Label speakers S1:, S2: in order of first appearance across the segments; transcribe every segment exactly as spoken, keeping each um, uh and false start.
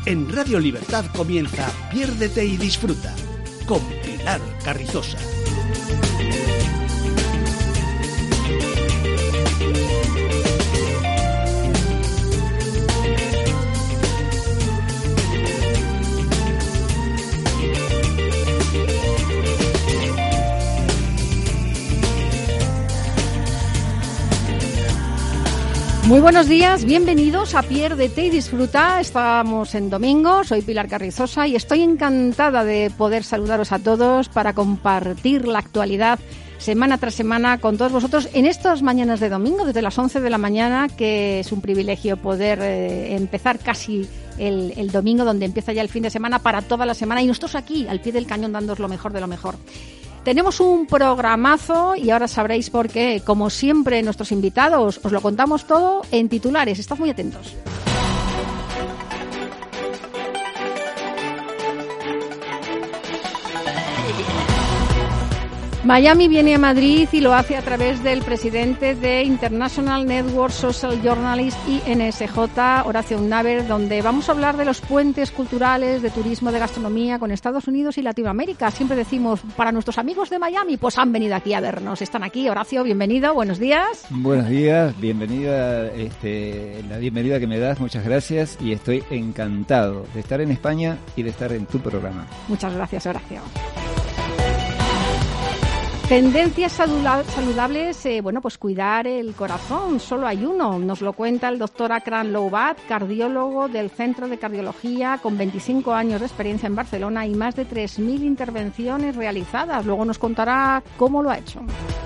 S1: En Radio Libertad comienza Piérdete y Disfruta con Pilar Carrizosa.
S2: Muy buenos días, bienvenidos a Piérdete y Disfruta. Estamos en domingo, soy Pilar Carrizosa y estoy encantada de poder saludaros a todos para compartir la actualidad semana tras semana con todos vosotros en estas mañanas de domingo, desde las once de la mañana, que es un privilegio poder eh, empezar casi el, el domingo, donde empieza ya el fin de semana para toda la semana, y nosotros aquí, al pie del cañón, dándoos lo mejor de lo mejor. Tenemos un programazo y ahora sabréis por qué. Como siempre, nuestros invitados, os lo contamos todo en titulares. Estad muy atentos. Miami viene a Madrid y lo hace a través del presidente de International Network Social Journalists, I N S J, Horacio Unnaver, donde vamos a hablar de los puentes culturales, de turismo, de gastronomía con Estados Unidos y Latinoamérica. Siempre decimos, para nuestros amigos de Miami, pues han venido aquí a vernos. Están aquí. Horacio, bienvenido, buenos días.
S3: Buenos días, bienvenida, este, la bienvenida que me das, muchas gracias, y estoy encantado de estar en España y de estar en tu programa.
S2: Muchas gracias, Horacio. Tendencias saludables, eh, bueno, pues cuidar el corazón, solo hay uno. Nos lo cuenta el doctor Akram Loubat, cardiólogo del Centro de Cardiología, con veinticinco años de experiencia en Barcelona y más de tres mil intervenciones realizadas. Luego nos contará cómo lo ha hecho.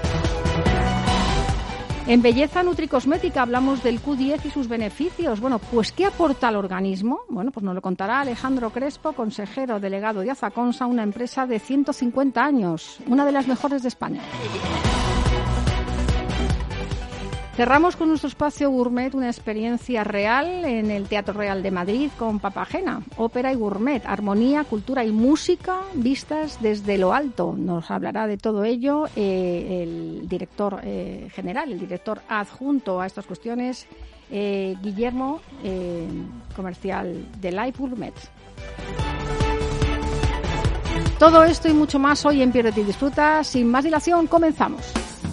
S2: En Belleza Nutricosmética hablamos del Q diez y sus beneficios. Bueno, pues ¿qué aporta al organismo? Bueno, pues nos lo contará Alejandro Crespo, consejero delegado de Azaconsa, una empresa de ciento cincuenta años, una de las mejores de España. Cerramos con nuestro espacio gourmet, una experiencia real en el Teatro Real de Madrid con Papagena, ópera y gourmet, armonía, cultura y música vistas desde lo alto. Nos hablará de todo ello eh, el director eh, general, el director adjunto a estas cuestiones, eh, Guillermo, eh, comercial de Live Gourmet. Todo esto y mucho más hoy en Piérdete y Disfruta. Sin más dilación, comenzamos.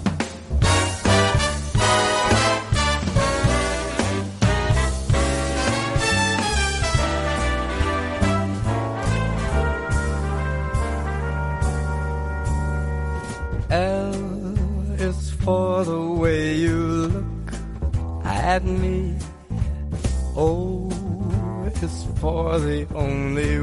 S4: For the way you look at me, oh, it's for the only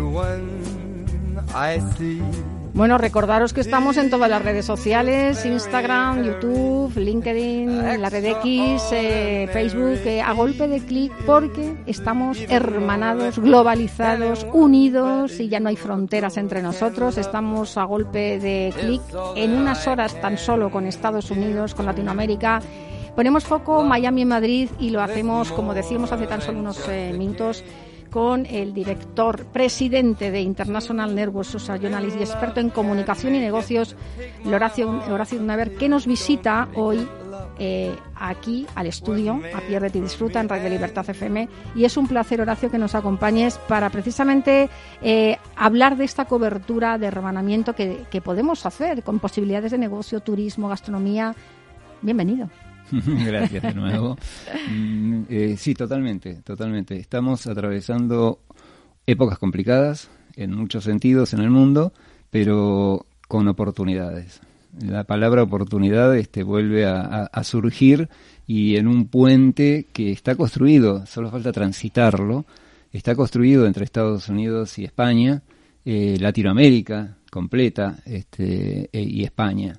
S4: one I see.
S2: Bueno, recordaros que estamos en todas las redes sociales, Instagram, YouTube, LinkedIn, la red X, eh, Facebook, eh, a golpe de clic, porque estamos hermanados, globalizados, unidos y ya no hay fronteras entre nosotros. Estamos a golpe de clic en unas horas tan solo con Estados Unidos, con Latinoamérica. Ponemos foco Miami y Madrid y lo hacemos, como decíamos hace tan solo unos eh, minutos, con el director, presidente de International Network Social Journalists y experto en comunicación y negocios, Horacio, Horacio Unnaver, que nos visita hoy eh, aquí al estudio, a Piérdete y Disfruta en Radio Libertad F M. Y es un placer, Horacio, que nos acompañes para precisamente eh, hablar de esta cobertura de hermanamiento que, que podemos hacer con posibilidades de negocio, turismo, gastronomía. Bienvenido.
S3: Gracias de nuevo. Mm, eh, sí, totalmente, totalmente. Estamos atravesando épocas complicadas en muchos sentidos en el mundo, pero con oportunidades. La palabra oportunidad este, vuelve a, a, a surgir, y en un puente que está construido, solo falta transitarlo, está construido entre Estados Unidos y España, eh, Latinoamérica completa este, eh, y España.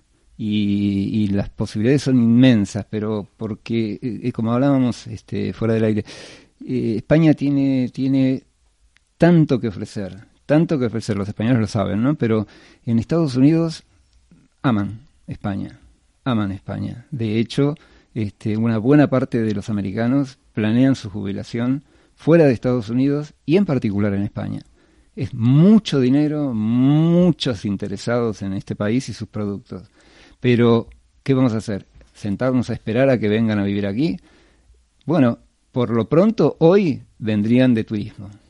S3: Y, y las posibilidades son inmensas, pero porque, eh, como hablábamos este, fuera del aire, eh, España tiene, tiene tanto que ofrecer, tanto que ofrecer, los españoles lo saben, ¿no? Pero en Estados Unidos aman España, aman España. De hecho, este, una buena parte de los americanos planean su jubilación fuera de Estados Unidos y en particular en España. Es mucho dinero, muchos interesados en este país y sus productos. Pero, ¿qué vamos a hacer? ¿Sentarnos a esperar a que vengan a vivir aquí? Bueno, por lo pronto, hoy vendrían de turismo.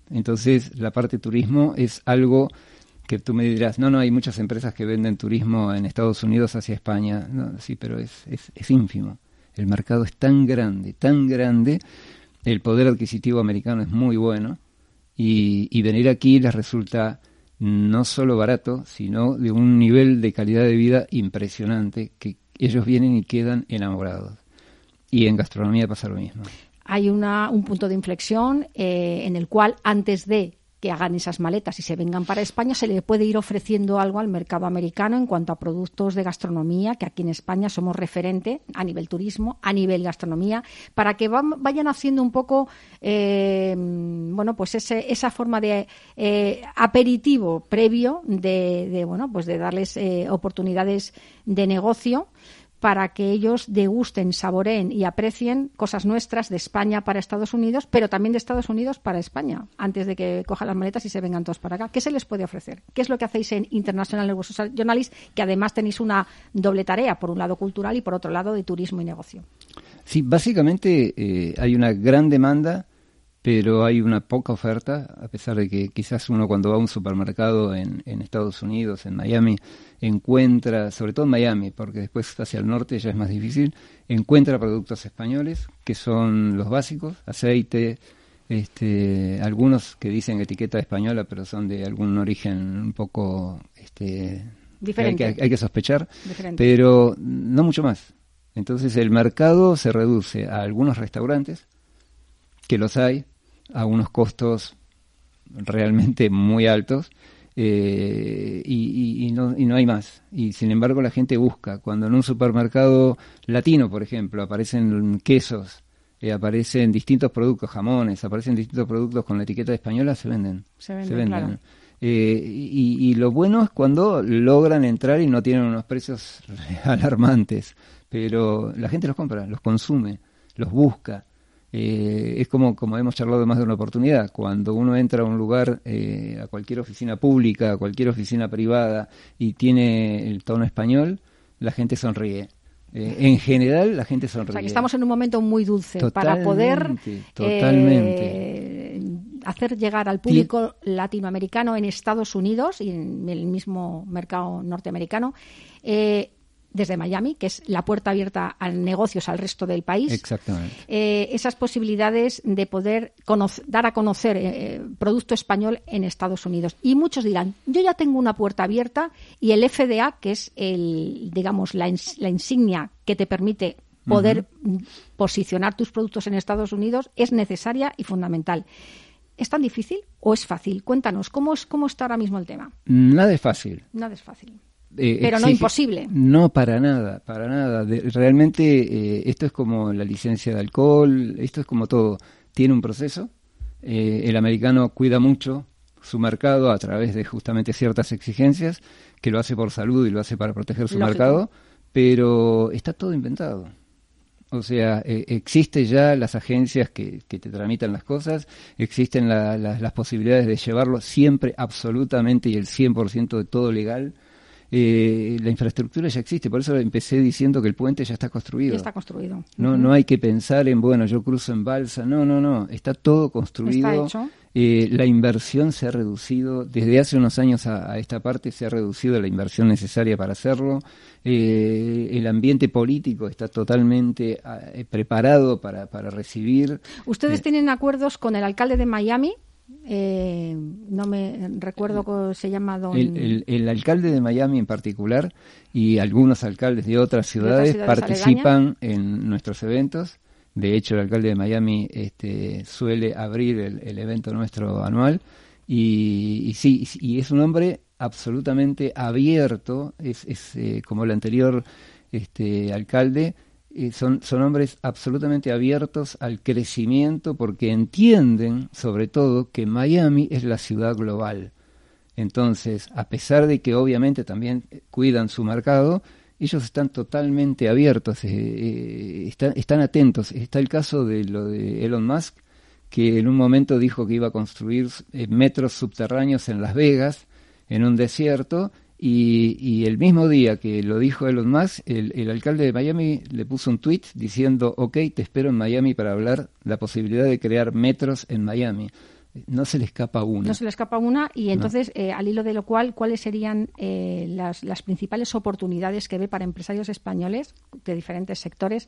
S3: Entonces, la parte turismo es algo que tú me dirás, no, no, hay muchas empresas que venden turismo en Estados Unidos hacia España. No, sí, pero es, es, es ínfimo. El mercado es tan grande, tan grande, el poder adquisitivo americano es muy bueno, y, y venir aquí les resulta no solo barato, sino de un nivel de calidad de vida impresionante, que ellos vienen y quedan enamorados. Y en gastronomía pasa lo mismo.
S2: Hay una, un punto de inflexión eh, en el cual, antes de que hagan esas maletas y se vengan para España, se le puede ir ofreciendo algo al mercado americano en cuanto a productos de gastronomía, que aquí en España somos referente a nivel turismo, a nivel gastronomía, para que van, vayan haciendo un poco, eh, bueno, pues ese, esa forma de eh, aperitivo previo de, de, bueno, pues de darles eh, oportunidades de negocio, para que ellos degusten, saboreen y aprecien cosas nuestras de España para Estados Unidos, pero también de Estados Unidos para España, antes de que cojan las maletas y se vengan todos para acá. ¿Qué se les puede ofrecer? ¿Qué es lo que hacéis en International Negotiation Journalist, que además tenéis una doble tarea, por un lado cultural y por otro lado de turismo y negocio?
S3: Sí, básicamente eh, hay una gran demanda, pero hay una poca oferta, a pesar de que quizás uno cuando va a un supermercado en, en Estados Unidos, en Miami, encuentra, sobre todo en Miami, porque después hacia el norte ya es más difícil, encuentra productos españoles, que son los básicos, aceite, este, algunos que dicen etiqueta española, pero son de algún origen un poco este,
S2: diferente.
S3: Hay que, hay que sospechar,
S2: Diferente.
S3: Pero no mucho más. Entonces el mercado se reduce a algunos restaurantes, que los hay, a unos costos realmente muy altos, eh, y, y, y, no, y no hay más. Y sin embargo la gente busca. Cuando en un supermercado latino, por ejemplo, aparecen quesos, eh, aparecen distintos productos, jamones, aparecen distintos productos con la etiqueta española, se venden.
S2: Se venden,
S3: se venden.
S2: Claro.
S3: Eh, y, y lo bueno es cuando logran entrar y no tienen unos precios alarmantes, pero la gente los compra, los consume, los busca. Eh, es como, como hemos charlado más de una oportunidad, cuando uno entra a un lugar, eh, a cualquier oficina pública, a cualquier oficina privada, y tiene el tono español, la gente sonríe. Eh, en general, la gente sonríe.
S2: O sea, que estamos en un momento muy dulce
S3: Totalmente,
S2: para poder
S3: totalmente.
S2: Eh, hacer llegar al público Tien... latinoamericano en Estados Unidos y en el mismo mercado norteamericano, eh, desde Miami, que es la puerta abierta a negocios al resto del país.
S3: Exactamente.
S2: Eh, esas posibilidades de poder conocer, dar a conocer eh, producto español en Estados Unidos. Y muchos dirán, yo ya tengo una puerta abierta y el F D A, que es el, digamos, la, ins- la insignia que te permite poder uh-huh. posicionar tus productos en Estados Unidos, es necesaria y fundamental. ¿Es tan difícil o es fácil? Cuéntanos, ¿cómo, es, cómo está ahora mismo el tema?
S3: Nada es fácil.
S2: Nada es fácil.
S3: Eh,
S2: Pero
S3: exige,
S2: no imposible.
S3: No, para nada, para nada. De, realmente eh, esto es como la licencia de alcohol, esto es como todo. Tiene un proceso. Eh, el americano cuida mucho su mercado a través de justamente ciertas exigencias, que lo hace por salud y lo hace para proteger su Lógico. mercado, pero está todo inventado. O sea, eh, existen ya las agencias que, que te tramitan las cosas, existen la, la, las posibilidades de llevarlo siempre absolutamente y el cien por ciento de todo legal. Eh, la infraestructura ya existe, por eso empecé diciendo que el puente ya está construido.
S2: Ya está construido.
S3: No, uh-huh. no hay que pensar en, bueno, yo cruzo en balsa, no, no, no, está todo construido.
S2: Está hecho.
S3: Eh, la inversión se ha reducido, desde hace unos años a, a esta parte se ha reducido la inversión necesaria para hacerlo. Eh, el ambiente político está totalmente eh, preparado para, para recibir.
S2: ¿Ustedes
S3: eh,
S2: tienen acuerdos con el alcalde de Miami? Eh, no me recuerdo cómo se llama don...
S3: el, el, el alcalde de Miami en particular y algunos alcaldes de otras ciudades, de otras ciudades participan aledañas. En nuestros eventos. De hecho, el alcalde de Miami este, suele abrir el, el evento nuestro anual y, y sí, y es un hombre absolutamente abierto, es, es eh, como el anterior este, alcalde. Eh, son, son hombres absolutamente abiertos al crecimiento porque entienden, sobre todo, que Miami es la ciudad global. Entonces, a pesar de que obviamente también cuidan su mercado, ellos están totalmente abiertos, eh, eh, están, están atentos. Está el caso de lo de Elon Musk, que en un momento dijo que iba a construir eh, metros subterráneos en Las Vegas, en un desierto, Y, y el mismo día que lo dijo Elon Musk, el, el alcalde de Miami le puso un tweet diciendo, ok, te espero en Miami para hablar la posibilidad de crear metros en Miami. no se le escapa una.
S2: No se le escapa una y entonces, no. eh, al hilo de lo cual, ¿cuáles serían eh, las, las principales oportunidades que ve para empresarios españoles de diferentes sectores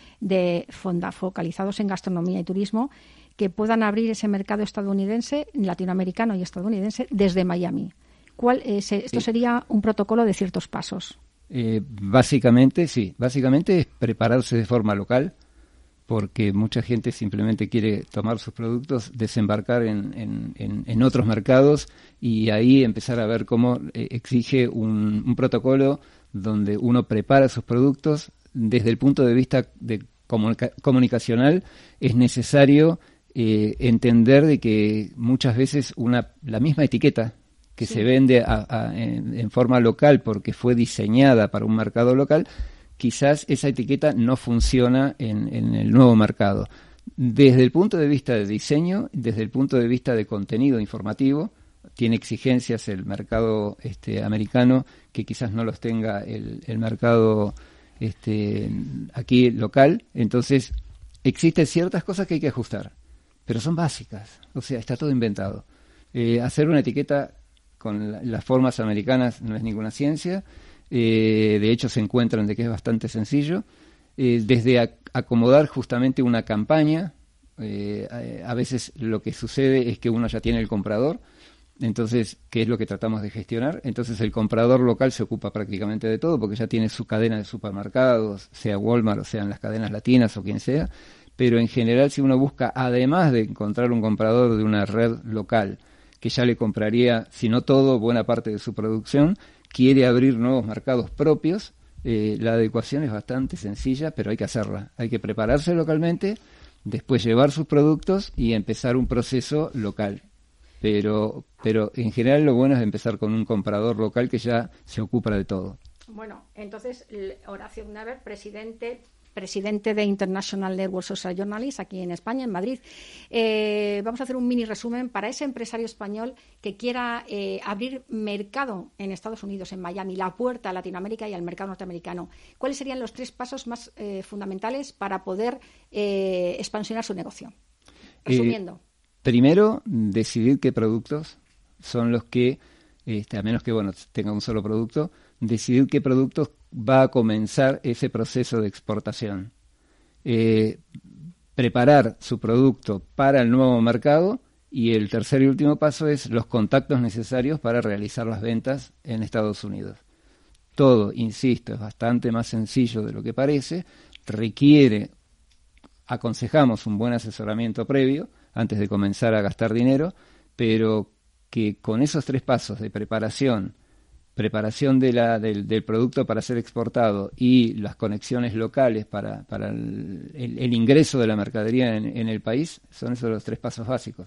S2: de fonda, focalizados en gastronomía y turismo que puedan abrir ese mercado estadounidense, latinoamericano y estadounidense desde Miami? ¿Cuál es, esto sí. sería un protocolo de ciertos pasos?
S3: Eh, básicamente, sí. Básicamente es prepararse de forma local, porque mucha gente simplemente quiere tomar sus productos, desembarcar en, en, en, en otros mercados y ahí empezar a ver cómo eh, exige un, un protocolo donde uno prepara sus productos. Desde el punto de vista de comunica- comunicacional es necesario eh, entender de que muchas veces una la misma etiqueta que sí. se vende a, a, en, en forma local porque fue diseñada para un mercado local, quizás esa etiqueta no funciona en, en el nuevo mercado. Desde el punto de vista de diseño, desde el punto de vista de contenido informativo, tiene exigencias el mercado este, americano que quizás no los tenga el, el mercado este, aquí local. Entonces, existen ciertas cosas que hay que ajustar, pero son básicas, o sea, está todo inventado. Eh, hacer una etiqueta con la, las formas americanas no es ninguna ciencia. Eh, de hecho se encuentran de que es bastante sencillo, eh, desde a, acomodar justamente una campaña. Eh, a, a veces lo que sucede es que uno ya tiene el comprador, entonces, ¿qué es lo que tratamos de gestionar? Entonces el comprador local se ocupa prácticamente de todo, porque ya tiene su cadena de supermercados, sea Walmart o sean las cadenas latinas o quien sea, pero en general si uno busca, además de encontrar un comprador de una red local, que ya le compraría, si no todo, buena parte de su producción, quiere abrir nuevos mercados propios, eh, la adecuación es bastante sencilla, pero hay que hacerla. Hay que prepararse localmente, después llevar sus productos y empezar un proceso local. Pero, pero en general lo bueno es empezar con un comprador local que ya se ocupa de todo.
S2: Bueno, entonces Horacio Gnaber, presidente... presidente de International Network Social Journalists aquí en España, en Madrid. Eh, vamos a hacer un mini resumen para ese empresario español que quiera eh, abrir mercado en Estados Unidos, en Miami, la puerta a Latinoamérica y al mercado norteamericano. ¿Cuáles serían los tres pasos más eh, fundamentales para poder eh, expansionar su negocio? Resumiendo.
S3: Eh, primero, decidir qué productos son los que, este, a menos que bueno tenga un solo producto, decidir qué productos va a comenzar ese proceso de exportación. Eh, preparar su producto para el nuevo mercado y el tercer y último paso es los contactos necesarios para realizar las ventas en Estados Unidos. Todo, insisto, es bastante más sencillo de lo que parece, requiere, aconsejamos un buen asesoramiento previo antes de comenzar a gastar dinero, pero que con esos tres pasos de preparación, preparación de la, del, del producto para ser exportado y las conexiones locales para, para el, el, el ingreso de la mercadería en, en el país, son esos los tres pasos básicos.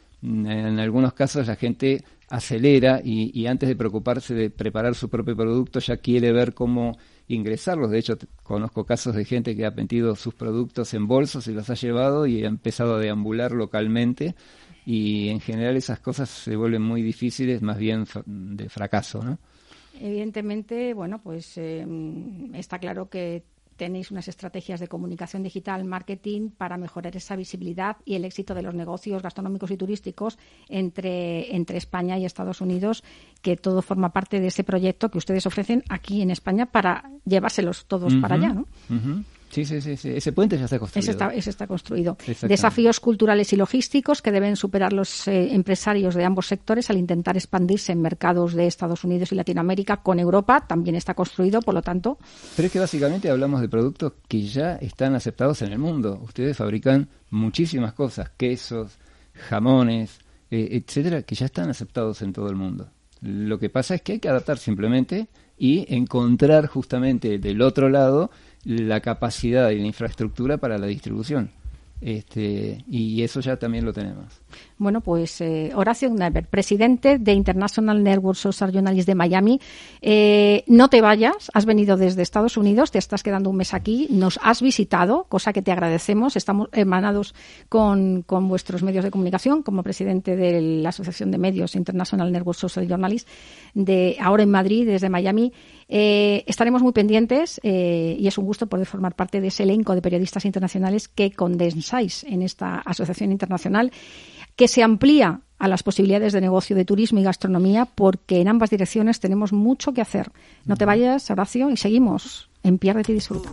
S3: En algunos casos la gente acelera y, y antes de preocuparse de preparar su propio producto ya quiere ver cómo ingresarlos. De hecho, t- conozco casos de gente que ha metido sus productos en bolsos y los ha llevado y ha empezado a deambular localmente, y en general esas cosas se vuelven muy difíciles, más bien f- de fracaso, ¿no?
S2: Evidentemente, bueno, pues eh, está claro que tenéis unas estrategias de comunicación digital, marketing, para mejorar esa visibilidad y el éxito de los negocios gastronómicos y turísticos entre, entre España y Estados Unidos, que todo forma parte de ese proyecto que ustedes ofrecen aquí en España para llevárselos todos uh-huh, para allá, ¿no?
S3: Uh-huh. Sí, sí, sí, sí. Ese puente ya está construido.
S2: Ese está, ese está construido. Desafíos culturales y logísticos que deben superar los eh, empresarios de ambos sectores al intentar expandirse en mercados de Estados Unidos y Latinoamérica con Europa. También está construido, por lo tanto.
S3: Pero es que básicamente hablamos de productos que ya están aceptados en el mundo. Ustedes fabrican muchísimas cosas, quesos, jamones, eh, etcétera, que ya están aceptados en todo el mundo. Lo que pasa es que hay que adaptar simplemente y encontrar justamente del otro lado la capacidad y la infraestructura para la distribución. Este, y eso ya también lo tenemos.
S2: Bueno, pues eh, Horacio Gnaber, presidente de International Network Social Journalists de Miami. Eh, no te vayas, has venido desde Estados Unidos, te estás quedando un mes aquí, nos has visitado, cosa que te agradecemos. Estamos hermanados con, con vuestros medios de comunicación, como presidente de la Asociación de Medios International Network Social Journalists, de ahora en Madrid, desde Miami. Eh, estaremos muy pendientes eh, y es un gusto poder formar parte de ese elenco de periodistas internacionales que condensáis en esta asociación internacional, que se amplía a las posibilidades de negocio de turismo y gastronomía, porque en ambas direcciones tenemos mucho que hacer. No te vayas, Horacio, y seguimos en Piérdete y Disfruta.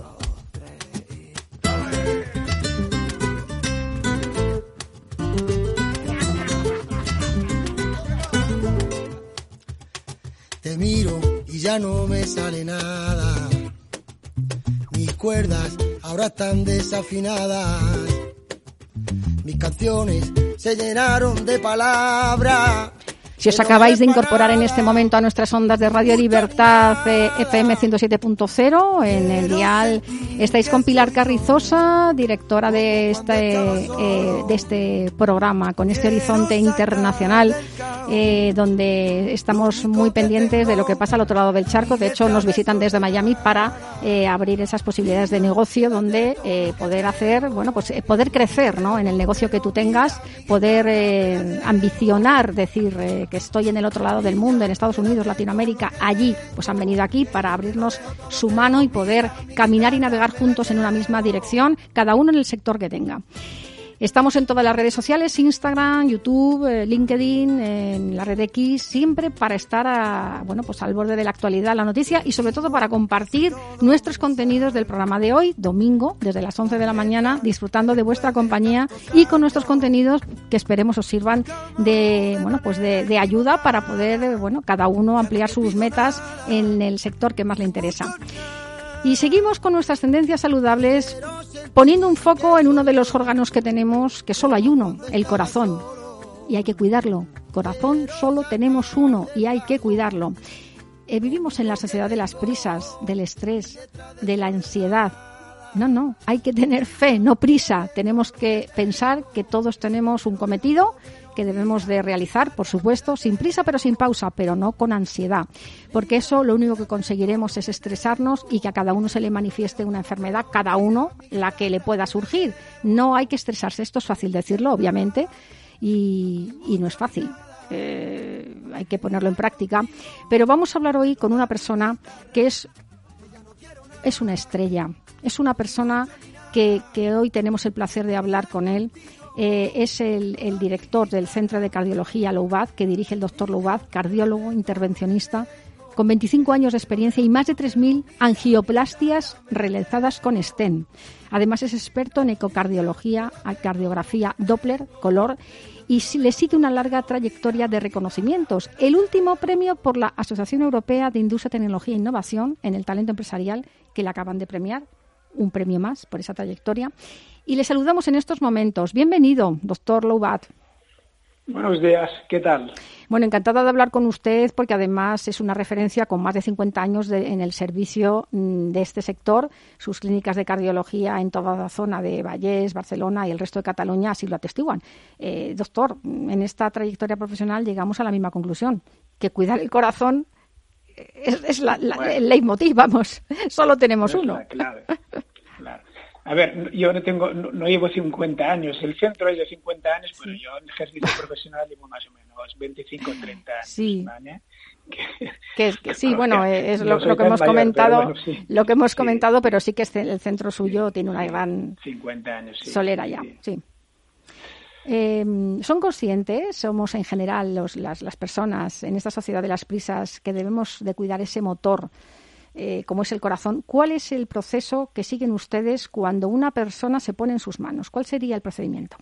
S5: Te miro y ya no me sale nada. Mis cuerdas ahora están desafinadas. Mis canciones se llenaron de palabras.
S2: Si os acabáis de incorporar en este momento a nuestras ondas de Radio Libertad eh, F M ciento siete punto cero en el dial, estáis con Pilar Carrizosa, directora de este eh, de este programa, con este horizonte internacional, eh, donde estamos muy pendientes de lo que pasa al otro lado del charco. De hecho, nos visitan desde Miami para eh, abrir esas posibilidades de negocio, donde eh, poder hacer, bueno, pues eh, poder crecer, ¿no?, en el negocio que tú tengas, poder eh, ambicionar, decir eh, que estoy en el otro lado del mundo, en Estados Unidos, Latinoamérica, allí, pues han venido aquí para abrirnos su mano y poder caminar y navegar juntos en una misma dirección, cada uno en el sector que tenga. Estamos en todas las redes sociales, Instagram, YouTube, eh, LinkedIn, en la red X, siempre para estar a, bueno, pues al borde de la actualidad, la noticia, y sobre todo para compartir nuestros contenidos del programa de hoy, domingo, desde las once de la mañana, disfrutando de vuestra compañía y con nuestros contenidos que esperemos os sirvan de, bueno, pues de, de ayuda para poder, eh, bueno, cada uno ampliar sus metas en el sector que más le interesa. Y seguimos con nuestras tendencias saludables, poniendo un foco en uno de los órganos que tenemos, que solo hay uno, el corazón. Y hay que cuidarlo. Corazón solo tenemos uno y hay que cuidarlo. Eh, vivimos en la sociedad de las prisas, del estrés, de la ansiedad. No, no, hay que tener fe, no prisa. Tenemos que pensar que todos tenemos un cometido que debemos de realizar, por supuesto, sin prisa pero sin pausa, pero no con ansiedad, porque eso lo único que conseguiremos es estresarnos y que a cada uno se le manifieste una enfermedad, cada uno la que le pueda surgir. No hay que estresarse, esto es fácil decirlo, obviamente, y, y no es fácil. Eh, hay que ponerlo en práctica, pero vamos a hablar hoy con una persona que es, es una estrella, es una persona que, que hoy tenemos el placer de hablar con él. Eh, es el, el director del Centro de Cardiología Loubat, que dirige el doctor Loubat, cardiólogo, intervencionista, con veinticinco años de experiencia y más de tres mil angioplastias realizadas con stent. Además es experto en ecocardiología, cardiografía Doppler, color, y le sigue una larga trayectoria de reconocimientos. El último premio por la Asociación Europea de Industria, Tecnología e Innovación en el talento empresarial, que le acaban de premiar, un premio más por esa trayectoria. Y le saludamos en estos momentos. Bienvenido, doctor Loubat.
S6: Buenos días, ¿qué tal?
S2: Bueno, encantada de hablar con usted, porque además es una referencia con más de cincuenta años de, en el servicio de este sector. Sus clínicas de cardiología en toda la zona de Vallés, Barcelona y el resto de Cataluña así lo atestiguan. Eh, doctor, en esta trayectoria profesional llegamos a la misma conclusión, que cuidar el corazón es, es la, la, bueno, el leitmotiv, vamos, solo tenemos uno.
S6: Claro, claro. A ver, yo no tengo, no, no llevo cincuenta años, el centro es de cincuenta años, sí, pero yo en ejercicio profesional llevo más o menos veinticinco o treinta años.
S2: Sí.
S6: ¿Vale?
S2: Que, que, es, que sí, bueno, es lo, no lo que hemos mayor, comentado, bueno, sí, lo que hemos sí, comentado, pero sí que el centro suyo tiene una gran
S6: cincuenta años, sí,
S2: solera ya, sí. sí. Eh, ¿Son conscientes, somos en general los, las, las personas en esta sociedad de las prisas, que debemos de cuidar ese motor, eh, como es el corazón? ¿Cuál es el proceso que siguen ustedes cuando una persona se pone en sus manos? ¿Cuál sería el procedimiento?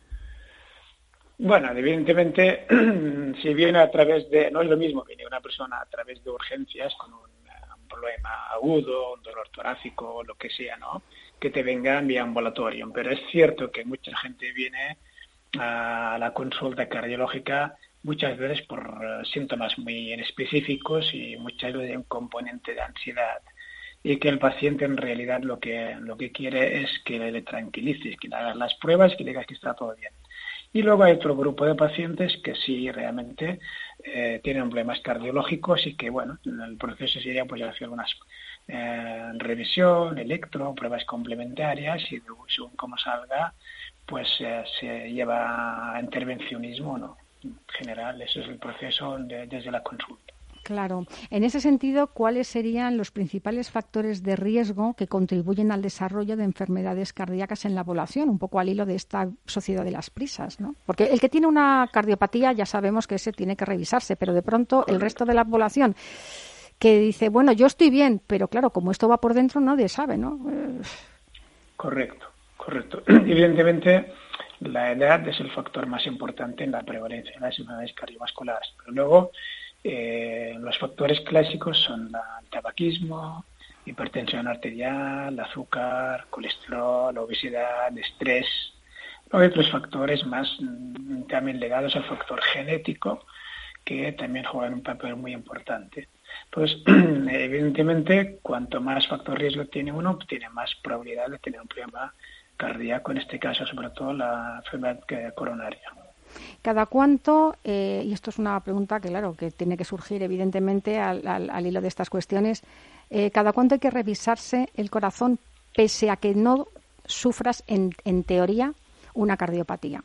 S6: Bueno, evidentemente, si viene a través de, no es lo mismo, viene una persona a través de urgencias con un, un problema agudo, un dolor torácico, lo que sea, ¿no?, que te venga vía ambulatorio. Pero es cierto que mucha gente viene a la consulta cardiológica muchas veces por uh, síntomas muy específicos y muchas veces un componente de ansiedad, y que el paciente en realidad lo que lo que quiere es que le tranquilices, que le hagas las pruebas, que le digas que está todo bien. Y luego hay otro grupo de pacientes que sí realmente eh, tienen problemas cardiológicos y que, bueno, el proceso sería pues hacer unas eh, revisión, electro, pruebas complementarias, y según cómo salga, pues eh, se lleva a intervencionismo o no. En general, eso es el proceso de, desde la consulta.
S2: Claro. En ese sentido, ¿cuáles serían los principales factores de riesgo que contribuyen al desarrollo de enfermedades cardíacas en la población? Un poco al hilo de esta sociedad de las prisas, ¿no? Porque el que tiene una cardiopatía ya sabemos que ese tiene que revisarse, pero de pronto el resto de la población que dice, bueno, yo estoy bien, pero claro, como esto va por dentro, nadie sabe, ¿no?
S6: Correcto, correcto. Evidentemente, la edad es el factor más importante en la prevalencia de las enfermedades cardiovasculares, pero luego Eh, los factores clásicos son la, el tabaquismo, hipertensión arterial, azúcar, colesterol, obesidad, estrés. Luego hay otros factores más mm, también ligados al factor genético que también juegan un papel muy importante. Pues evidentemente cuanto más factor riesgo tiene uno, tiene más probabilidad de tener un problema cardíaco, en este caso sobre todo la enfermedad coronaria.
S2: ¿Cada cuánto, eh, y esto es una pregunta que claro, que tiene que surgir evidentemente al, al, al hilo de estas cuestiones, eh, cada cuánto hay que revisarse el corazón pese a que no sufras en, en teoría una cardiopatía?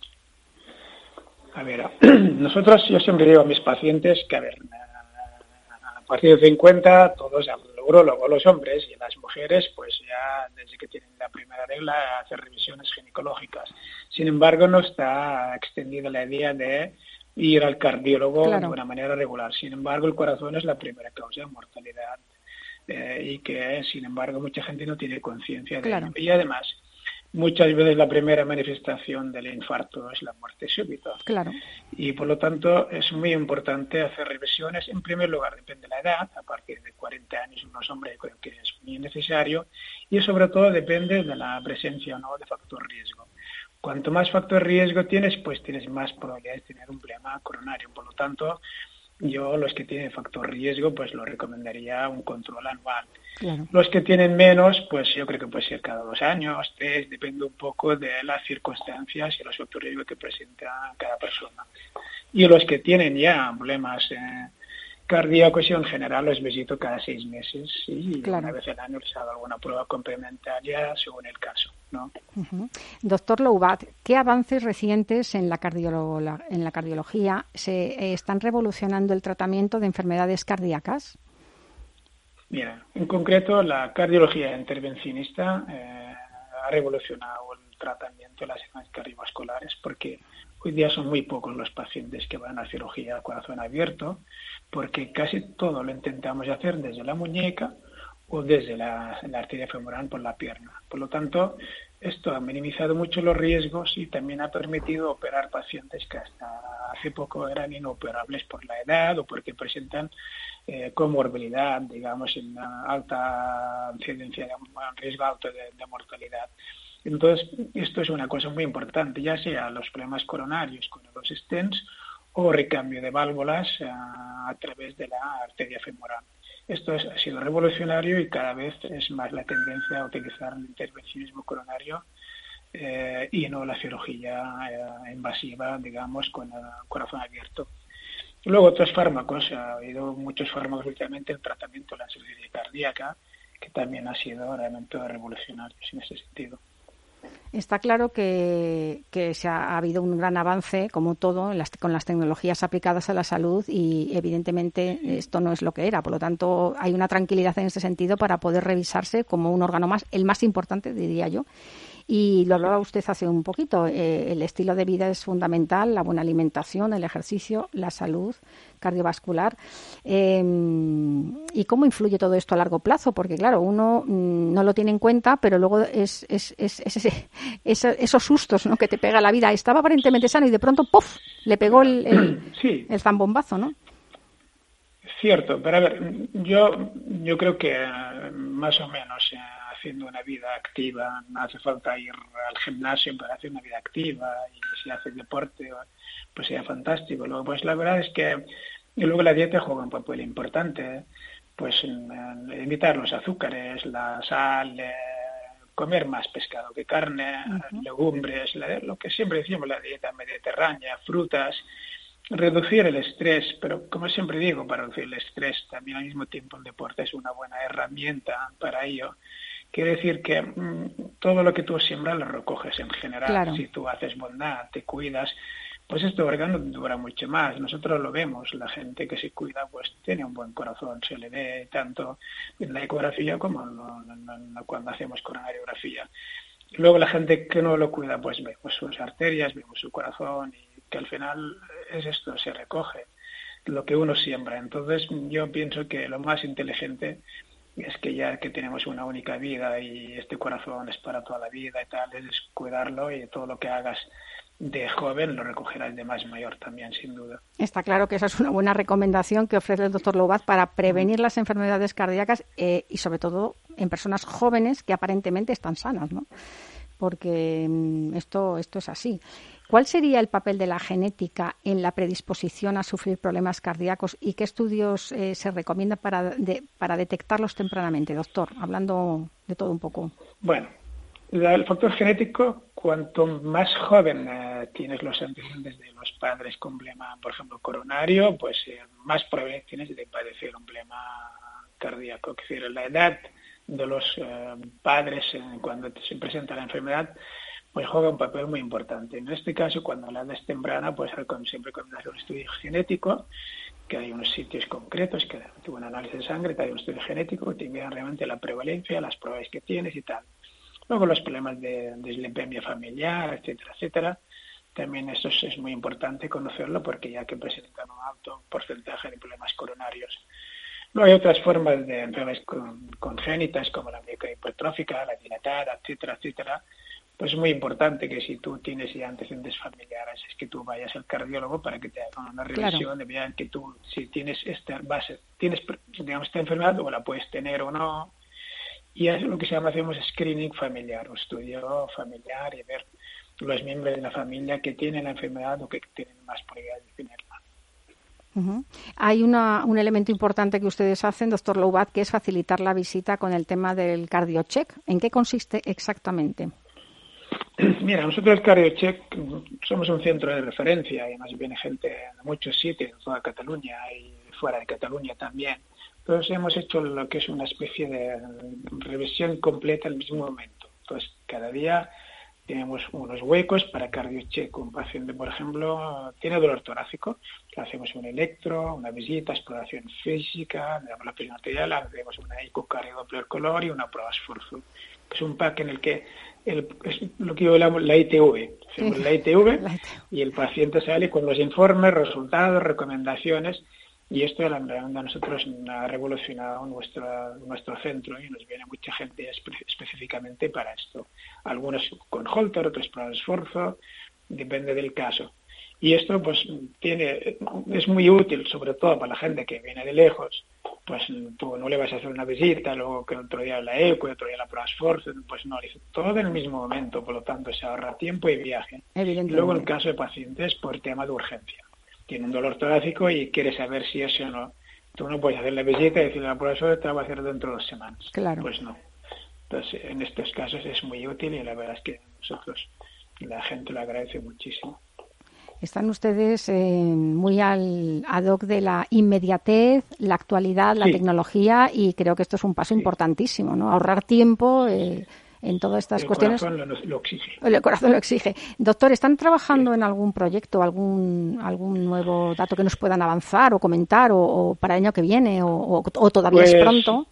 S6: A ver, nosotros, yo siempre digo a mis pacientes que, a ver, a partir de cincuenta todos al urólogo, los hombres, y las mujeres, pues ya desde que tienen la primera regla, hacer revisiones ginecológicas. Sin embargo, no está extendida la idea de ir al cardiólogo claro. de una manera regular. Sin embargo, el corazón es la primera causa de mortalidad eh, y que, sin embargo, mucha gente no tiene conciencia de
S2: claro.
S6: ello. Y además, muchas veces la primera manifestación del infarto es la muerte súbita.
S2: Claro.
S6: Y por lo tanto es muy importante hacer revisiones. En primer lugar, depende de la edad. A partir de cuarenta años, unos hombres creo que es muy necesario. Y sobre todo depende de la presencia o no de factor riesgo. Cuanto más factor riesgo tienes, pues tienes más probabilidades de tener un problema coronario. Por lo tanto, yo los que tienen factor riesgo, pues lo recomendaría un control anual.
S2: Claro.
S6: Los que tienen menos, pues yo creo que puede ser cada dos años, tres, depende un poco de las circunstancias y los factores de riesgo que presenta cada persona. Y los que tienen ya problemas eh, cardíacos, yo en general los visito cada seis meses y claro. una vez al año les hago alguna prueba complementaria según el caso, ¿no?
S2: Uh-huh. Doctor Loubat, ¿qué avances recientes en la, cardiolo- en la cardiología se eh, están revolucionando el tratamiento de enfermedades cardíacas?
S6: Mira, en concreto la cardiología intervencionista eh, ha revolucionado el tratamiento de las enfermedades cardiovasculares porque hoy día son muy pocos los pacientes que van a cirugía a corazón abierto porque casi todo lo intentamos hacer desde la muñeca o desde la, la arteria femoral por la pierna. Por lo tanto, esto ha minimizado mucho los riesgos y también ha permitido operar pacientes que hasta hace poco eran inoperables por la edad o porque presentan eh, comorbilidad, digamos, en una alta incidencia, un riesgo alto de, de mortalidad. Entonces, esto es una cosa muy importante, ya sea los problemas coronarios con los stents o recambio de válvulas a, a través de la arteria femoral. Esto es, ha sido revolucionario y cada vez es más la tendencia a utilizar el intervencionismo coronario eh, y no la cirugía eh, invasiva, digamos, con el corazón abierto. Luego otros fármacos, ha habido muchos fármacos últimamente en tratamiento de la insuficiencia cardíaca, que también ha sido realmente revolucionarios en ese sentido.
S2: Está claro que, que se ha, ha habido un gran avance, como todo, en las, con las tecnologías aplicadas a la salud y, evidentemente, esto no es lo que era. Por lo tanto, hay una tranquilidad en ese sentido para poder revisarse como un órgano más, el más importante, diría yo. Y lo hablaba usted hace un poquito, eh, el estilo de vida es fundamental, la buena alimentación, el ejercicio, la salud cardiovascular. Eh, ¿Y cómo influye todo esto a largo plazo? Porque, claro, uno mm, no lo tiene en cuenta, pero luego es, es, es, es, es, es esos sustos, ¿no?, que te pega la vida. Estaba aparentemente sano y de pronto, ¡puf!, le pegó el, el,
S6: sí.
S2: el zambombazo, ¿no?
S6: Cierto, pero a ver, yo, yo creo que más o menos eh, haciendo una vida activa, no hace falta ir al gimnasio para hacer una vida activa y si haces deporte, pues sería fantástico. Luego, pues la verdad es que y luego la dieta juega un papel importante, pues eh, evitar los azúcares, la sal, eh, comer más pescado que carne, uh-huh. legumbres, la, lo que siempre decimos, la dieta mediterránea, frutas. Reducir el estrés, pero como siempre digo, para reducir el estrés también al mismo tiempo el deporte es una buena herramienta para ello. Quiere decir que mmm, todo lo que tú siembras lo recoges en general.
S2: Claro.
S6: Si tú haces bondad, te cuidas, pues este órgano dura mucho más. Nosotros lo vemos, la gente que se cuida pues tiene un buen corazón, se le ve tanto en la ecografía como en lo, en lo, cuando hacemos coronariografía. Luego la gente que no lo cuida, pues vemos sus arterias, vemos su corazón, y que al final es esto, se recoge lo que uno siembra. Entonces yo pienso que lo más inteligente es que ya que tenemos una única vida y este corazón es para toda la vida y tal, es cuidarlo, y todo lo que hagas de joven lo recogerás de más mayor también, sin duda.
S2: Está claro que esa es una buena recomendación que ofrece el doctor Loubat para prevenir las enfermedades cardíacas eh, y sobre todo en personas jóvenes que aparentemente están sanas, ¿no? Porque mm, esto, esto es así. ¿Cuál sería el papel de la genética en la predisposición a sufrir problemas cardíacos y qué estudios eh, se recomiendan para, de, para detectarlos tempranamente, doctor? Hablando de todo un poco.
S6: Bueno, el factor genético, cuanto más joven eh, tienes los antecedentes de los padres con problema, por ejemplo, coronario, pues eh, más probabilidad tienes de padecer un problema cardíaco. Es decir, la edad de los eh, padres eh, cuando se presenta la enfermedad pues juega un papel muy importante. En este caso, cuando la edad es temprana, pues siempre recomiendo hacer un estudio genético, que hay unos sitios concretos, que tuvo un análisis de sangre, que hay un estudio genético que te miran realmente la prevalencia, las probabilidades que tienes y tal. Luego los problemas de dislipemia familiar, etcétera, etcétera. También eso es, es muy importante conocerlo, porque ya que presentan un alto porcentaje de problemas coronarios. Luego hay otras formas de enfermedades con, congénitas, como la miocarditis hipertrófica, la dilatada, etcétera, etcétera. Pues es muy importante que si tú tienes ya antecedentes familiares, es que tú vayas al cardiólogo para que te hagan una revisión, claro, de vean que tú, si tienes esta base, tienes, digamos, esta enfermedad, o la puedes tener o no. Y es lo que se llama, hacemos screening familiar, o estudio familiar, y ver los miembros de la familia que tienen la enfermedad o que tienen más probabilidad de tenerla.
S2: Uh-huh. Hay una, un elemento importante que ustedes hacen, doctor Loubat, que es facilitar la visita con el tema del CardioCheck. ¿En qué consiste exactamente?
S6: Mira, nosotros el CardioCheck somos un centro de referencia, y además viene gente de muchos sitios, en toda Cataluña y fuera de Cataluña también. Entonces hemos hecho lo que es una especie de revisión completa al mismo momento. Entonces cada día tenemos unos huecos para CardioCheck. Un paciente, por ejemplo, tiene dolor torácico, le hacemos un electro, una visita, exploración física, le damos la presión arterial, le hacemos una ecocardiografía color y una prueba de esfuerzo. Es un pack en el que el, es lo que yo llamo la I T V. Hacemos sí. la I T V y el paciente sale con los informes, resultados, recomendaciones. Y esto a nosotros ha revolucionado nuestro, nuestro centro, y nos viene mucha gente espe- específicamente para esto. Algunos con Holter, otros para el esfuerzo, depende del caso. Y esto pues tiene es muy útil, sobre todo para la gente que viene de lejos. Pues tú no le vas a hacer una visita, luego que otro día la eco, otro día la prueba de esfuerzo, pues no, todo en el mismo momento, por lo tanto se ahorra tiempo y viaje. Y luego en el caso de pacientes por tema de urgencia. Tiene un dolor torácico y quiere saber si es o no. Tú no puedes hacer la visita y decirle a la profesora te la va a hacer dentro de dos semanas. Claro. Pues no. Entonces, en estos casos es muy útil, y la verdad es que nosotros, la gente lo agradece muchísimo.
S2: Están ustedes eh, muy al ad hoc de la inmediatez, la actualidad, la sí. tecnología, y creo que esto es un paso sí. importantísimo, ¿no? Ahorrar tiempo eh, en todas estas
S6: el
S2: cuestiones.
S6: El corazón lo, lo exige.
S2: El corazón lo exige. Doctor, ¿están trabajando sí. en algún proyecto, algún algún nuevo dato que nos puedan avanzar o comentar, o, o para el año que viene, o, o, o todavía pues, es pronto?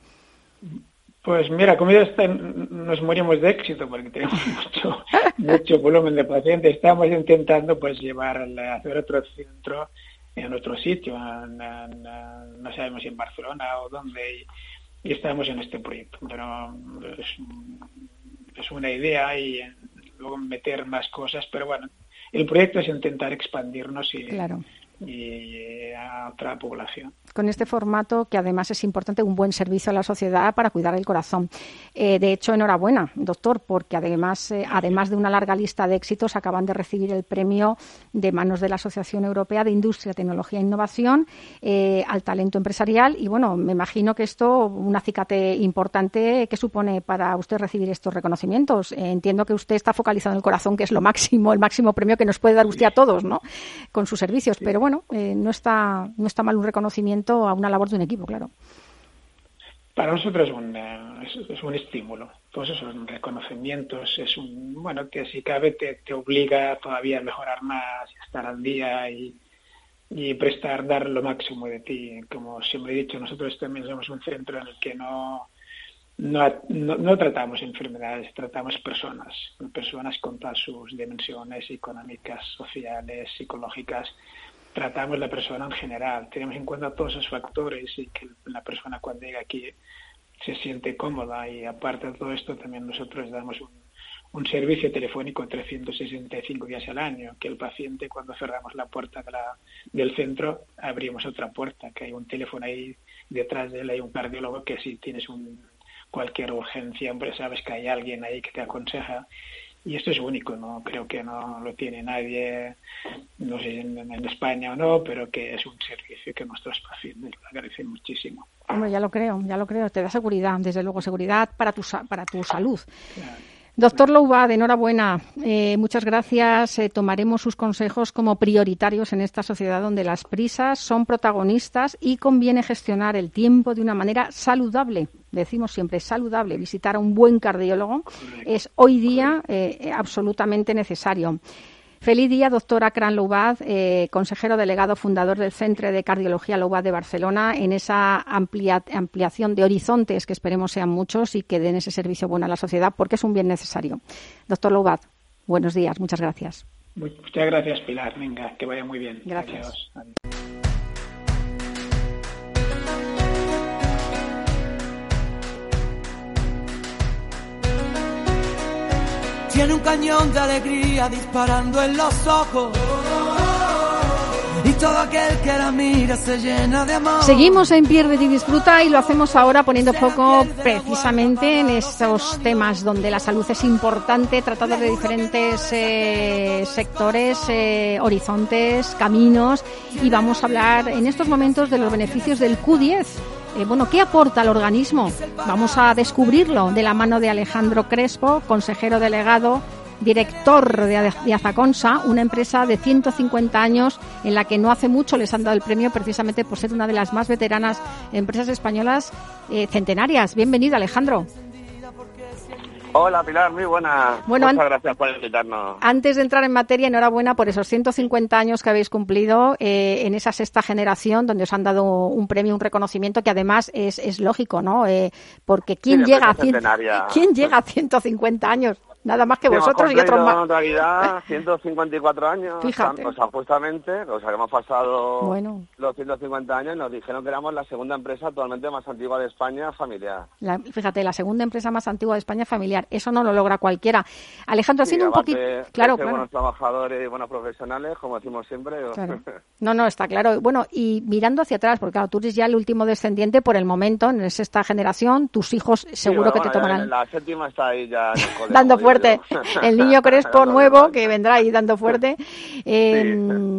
S6: Pues mira, como ya está, nos morimos de éxito porque tenemos mucho mucho volumen de pacientes. Estamos intentando pues llevar a hacer otro centro en otro sitio, en, en, en, no sabemos si en Barcelona o dónde, y, y estamos en este proyecto. Pero es, es una idea, y luego meter más cosas, pero bueno, el proyecto es intentar expandirnos y, claro. y a otra población.
S2: Con este formato, que además es importante, un buen servicio a la sociedad para cuidar el corazón. Eh, de hecho, enhorabuena, doctor, porque además, eh, además de una larga lista de éxitos, acaban de recibir el premio de manos de la Asociación Europea de Industria, Tecnología e Innovación eh, al talento empresarial. Y bueno, me imagino que esto, un acicate importante que supone para usted recibir estos reconocimientos. Eh, entiendo que usted está focalizado en el corazón, que es lo máximo, el máximo premio que nos puede dar usted a todos, ¿no? Con sus servicios. Pero bueno, eh, no está, no está mal un reconocimiento a una labor de un equipo, claro.
S6: Para nosotros es un, es, es un estímulo. Todos esos reconocimientos es un, bueno, que si cabe te, te obliga todavía a mejorar más, estar al día y, y prestar, dar lo máximo de ti. Como siempre he dicho, nosotros también somos un centro en el que no, no, no, no tratamos enfermedades, tratamos personas, personas con todas sus dimensiones económicas, sociales, psicológicas. Tratamos la persona en general, tenemos en cuenta todos esos factores y que la persona cuando llega aquí se siente cómoda, y aparte de todo esto también nosotros damos un, un servicio telefónico trescientos sesenta y cinco días al año, que el paciente cuando cerramos la puerta de la, del centro abrimos otra puerta, que hay un teléfono ahí detrás de él, hay un cardiólogo que si tienes un, cualquier urgencia, hombre, sabes que hay alguien ahí que te aconseja. Y esto es único, no creo que no lo tiene nadie, no sé en, en España o no, pero que es un servicio que nuestros pacientes agradecen muchísimo.
S2: Hombre, ya lo creo, ya lo creo, te da seguridad, desde luego, seguridad para tu, para tu salud.
S6: Claro.
S2: Doctor Loubad, enhorabuena. Eh, muchas gracias. Eh, tomaremos sus consejos como prioritarios en esta sociedad donde las prisas son protagonistas y conviene gestionar el tiempo de una manera saludable. Decimos siempre saludable. Visitar a un buen cardiólogo es hoy día eh, absolutamente necesario. Feliz día, doctor Akram Loubad, eh, consejero delegado fundador del Centre de Cardiología Loubad de Barcelona, en esa amplia, ampliación de horizontes que esperemos sean muchos y que den ese servicio bueno a la sociedad, porque es un bien necesario. Doctor Loubad, buenos días, muchas gracias.
S6: Muchas gracias, Pilar. Venga, que vaya muy bien.
S2: Gracias.
S6: Adiós. Adiós.
S7: Tiene un cañón de alegría disparando en los ojos, y todo aquel que la mira se llena de amor.
S2: Seguimos en Pierde y Disfruta y lo hacemos ahora poniendo foco precisamente en esos temas donde la salud es importante, tratado de diferentes eh, sectores, eh, horizontes, caminos, y vamos a hablar en estos momentos de los beneficios del Q diez. Eh, bueno, ¿qué aporta al organismo? Vamos a descubrirlo de la mano de Alejandro Crespo, consejero delegado, director de, de Azaconsa, una empresa de ciento cincuenta años en la que no hace mucho les han dado el premio precisamente por ser una de las más veteranas empresas españolas eh, centenarias. Bienvenido, Alejandro.
S8: Hola, Pilar, muy buena.
S2: Bueno,
S8: Muchas
S2: an-
S8: gracias por invitarnos.
S2: Antes de entrar en materia, enhorabuena por esos ciento cincuenta años que habéis cumplido eh, en esa sexta generación, donde os han dado un premio, un reconocimiento que además es, es lógico, ¿no? Eh, porque ¿quién,
S8: Sí,
S2: llega a
S8: empresa
S2: cien,
S8: centenaria.
S2: ¿quién llega a ciento cincuenta años? Nada más que
S8: Sí,
S2: vosotros y
S8: hemos
S2: otros
S8: cumplido,
S2: más.
S8: en realidad, ciento cincuenta y cuatro años.
S2: Fíjate.
S8: O sea, justamente, o sea, que hemos pasado
S2: Bueno.
S8: los ciento cincuenta años y nos dijeron que éramos la segunda empresa actualmente más antigua de España familiar.
S2: La, fíjate, la segunda empresa más antigua de España familiar. Eso no lo logra cualquiera. Alejandro,
S8: Sí,
S2: haciendo un
S8: aparte
S2: poquito...
S8: de
S2: Claro,
S8: ser
S2: claro.
S8: buenos trabajadores y buenos profesionales, como decimos siempre.
S2: Claro. No, no, está claro. Bueno, y mirando hacia atrás, porque claro, tú eres ya el último descendiente por el momento, en esta generación, tus hijos seguro
S8: Sí,
S2: que
S8: bueno,
S2: te
S8: bueno,
S2: tomarán...
S8: La séptima está ahí ya en el cole,
S2: dando
S8: como digo
S2: fuerte.
S8: yo.
S2: El niño Crespo
S8: Dando
S2: nuevo
S8: fuerte.
S2: que vendrá ahí dando fuerte. Eh,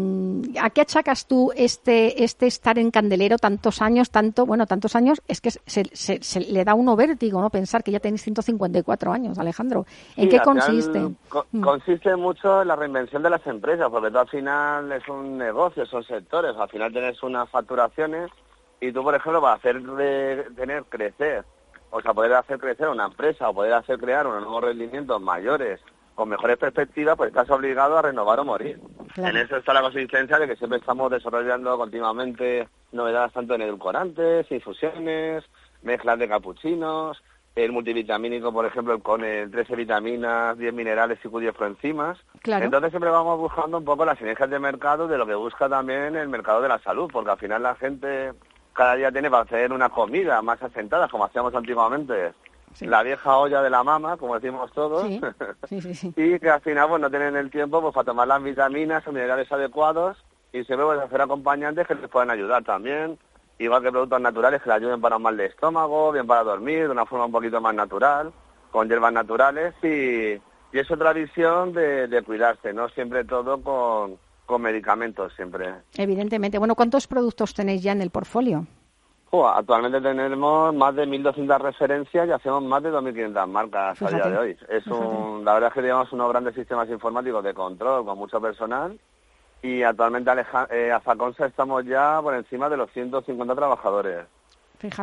S2: ¿A qué achacas tú este este estar en Candelero tantos años, tanto, bueno, tantos años? Es que se, se, se le da uno vértigo, ¿no? Pensar que ya tenéis ciento cincuenta y cuatro años, Alejandro. ¿En
S8: Sí,
S2: qué
S8: al
S2: consiste?
S8: final co-
S2: Mm.
S8: consiste mucho en la reinvención de las empresas, porque tú al final es un negocio, son sectores, al final tienes unas facturaciones y tú, por ejemplo, para hacer de- tener crecer, o sea, poder hacer crecer una empresa o poder hacer crear unos nuevos rendimientos mayores con mejores perspectivas, pues estás obligado a renovar o morir.
S2: Claro.
S8: En eso está la consistencia de que siempre estamos desarrollando continuamente novedades tanto en edulcorantes, infusiones, mezclas de capuchinos, el multivitamínico, por ejemplo, con el trece vitaminas, diez minerales y Q diez proenzimas.
S2: Claro.
S8: Entonces siempre vamos buscando un poco las sinergias de mercado de lo que busca también el mercado de la salud, porque al final la gente cada día tiene para hacer una comida más asentada, como hacíamos antiguamente.
S2: Sí.
S8: La vieja olla de la mama, como decimos todos,
S2: Sí, sí, sí, sí.
S8: y que al final pues no tienen el tiempo pues para tomar las vitaminas o minerales adecuados, y siempre pues hacer acompañantes que les puedan ayudar también, igual que productos naturales que les ayuden para un mal de estómago, bien para dormir, de una forma un poquito más natural, con hierbas naturales, y, y es otra visión de, de cuidarse, no siempre todo con, con medicamentos, siempre.
S2: Evidentemente. Bueno, ¿cuántos productos tenéis ya en el portfolio?
S8: Jo, actualmente tenemos más de mil doscientas referencias y hacemos más de dos mil quinientas marcas
S2: Fíjate,
S8: a día de hoy. Es un, la verdad es que tenemos unos grandes sistemas informáticos de control con mucho personal, y actualmente Aleja, eh, Azaconsa estamos ya por encima de los ciento cincuenta trabajadores.
S2: Fíjate.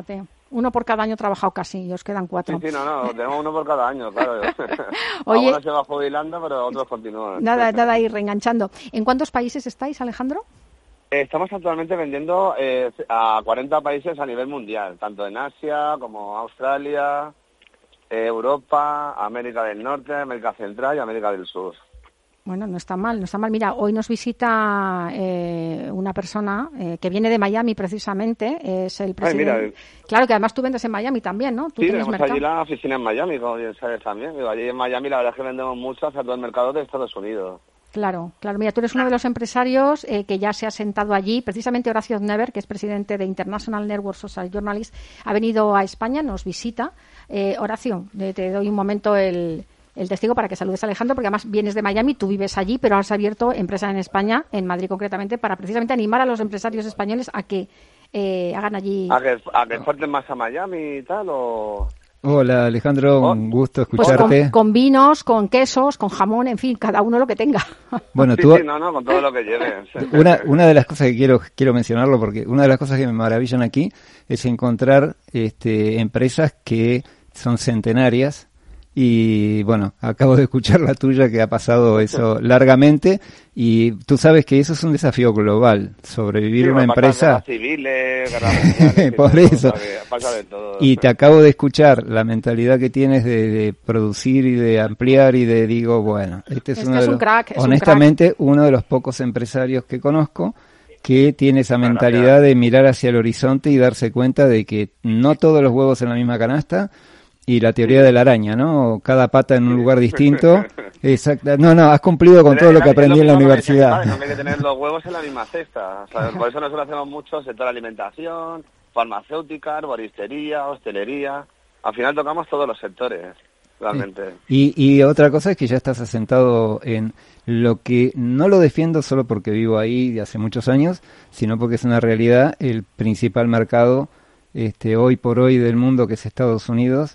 S2: Uno por cada año trabajado casi, y os quedan cuatro.
S8: Sí, sí, no, no, tenemos uno por cada año, claro.
S2: Oye,
S8: algunos se va jubilando, pero otros continúan.
S2: Nada, nada, ir reenganchando. ¿En cuántos países estáis, Alejandro?
S8: Estamos actualmente vendiendo eh, a cuarenta países a nivel mundial, tanto en Asia como Australia, eh, Europa, América del Norte, América Central y América del Sur.
S2: Bueno, no está mal, no está mal. Mira, hoy nos visita eh, una persona eh, que viene de Miami precisamente, es el presidente.
S8: Ay, mira,
S2: claro que además tú vendes en Miami también, ¿no? ¿Tú
S8: sí,
S2: tienes
S8: tenemos
S2: mercado?
S8: allí la oficina en Miami, como bien sabes también. Digo, allí en Miami la verdad es que vendemos mucho hacia todo el mercado de Estados Unidos.
S2: Claro, claro. Mira, tú eres uno de los empresarios eh, que ya se ha sentado allí. Precisamente Horacio Never, que es presidente de International Network Social Journalists, ha venido a España, nos visita. Eh, Horacio, eh, te doy un momento el... el testigo para que saludes a Alejandro, porque además vienes de Miami, tú vives allí, pero has abierto empresa en España, en Madrid concretamente, para precisamente animar a los empresarios españoles a que eh, hagan allí...
S8: ¿A que, a que exporten más a Miami y tal, o...?
S3: Hola Alejandro,
S8: oh.
S3: un gusto
S2: Pues
S3: escucharte.
S2: con, con vinos, con quesos, con jamón, en fin, cada uno lo que tenga.
S3: Bueno,
S8: sí,
S3: tú...
S8: sí, no, no, con todo lo que lleve.
S3: Una, una de las cosas que quiero quiero mencionarlo, porque una de las cosas que me maravillan aquí es encontrar este, empresas que son centenarias. Y bueno, acabo de escuchar la tuya que ha pasado eso largamente y tú sabes que eso es un desafío global, sobrevivir
S8: sí,
S3: una empresa...
S8: Guerras civiles, guerras mundiales,
S3: por
S8: todo,
S3: eso.
S8: pasa de todo.
S3: Y te acabo de escuchar la mentalidad que tienes de, de producir y de ampliar y de digo, bueno, este es,
S2: es
S3: uno
S2: que
S3: de
S2: es
S3: los,
S2: un crack, es
S3: honestamente
S2: un crack.
S3: uno de los pocos empresarios que conozco que tiene esa
S8: Bueno,
S3: mentalidad
S8: gracias.
S3: de mirar hacia el horizonte y darse cuenta de que no todos los huevos en la misma canasta. Y la teoría de la araña, ¿no? Cada pata en un lugar distinto. Exacto. No, no, has cumplido con
S8: Pero
S3: todo
S8: es
S3: lo que aprendí en la
S8: mismo que me
S3: universidad.
S8: dicen, ¿sabes? No hay que tener los huevos en la misma cesta. O sea, por eso nosotros hacemos mucho sector alimentación, farmacéutica, arboristería, hostelería. Al final tocamos todos los sectores, realmente.
S3: Y, y otra cosa es que ya estás asentado en lo que no lo defiendo solo porque vivo ahí de hace muchos años, sino porque es una realidad, el principal mercado este, hoy por hoy del mundo, que es Estados Unidos.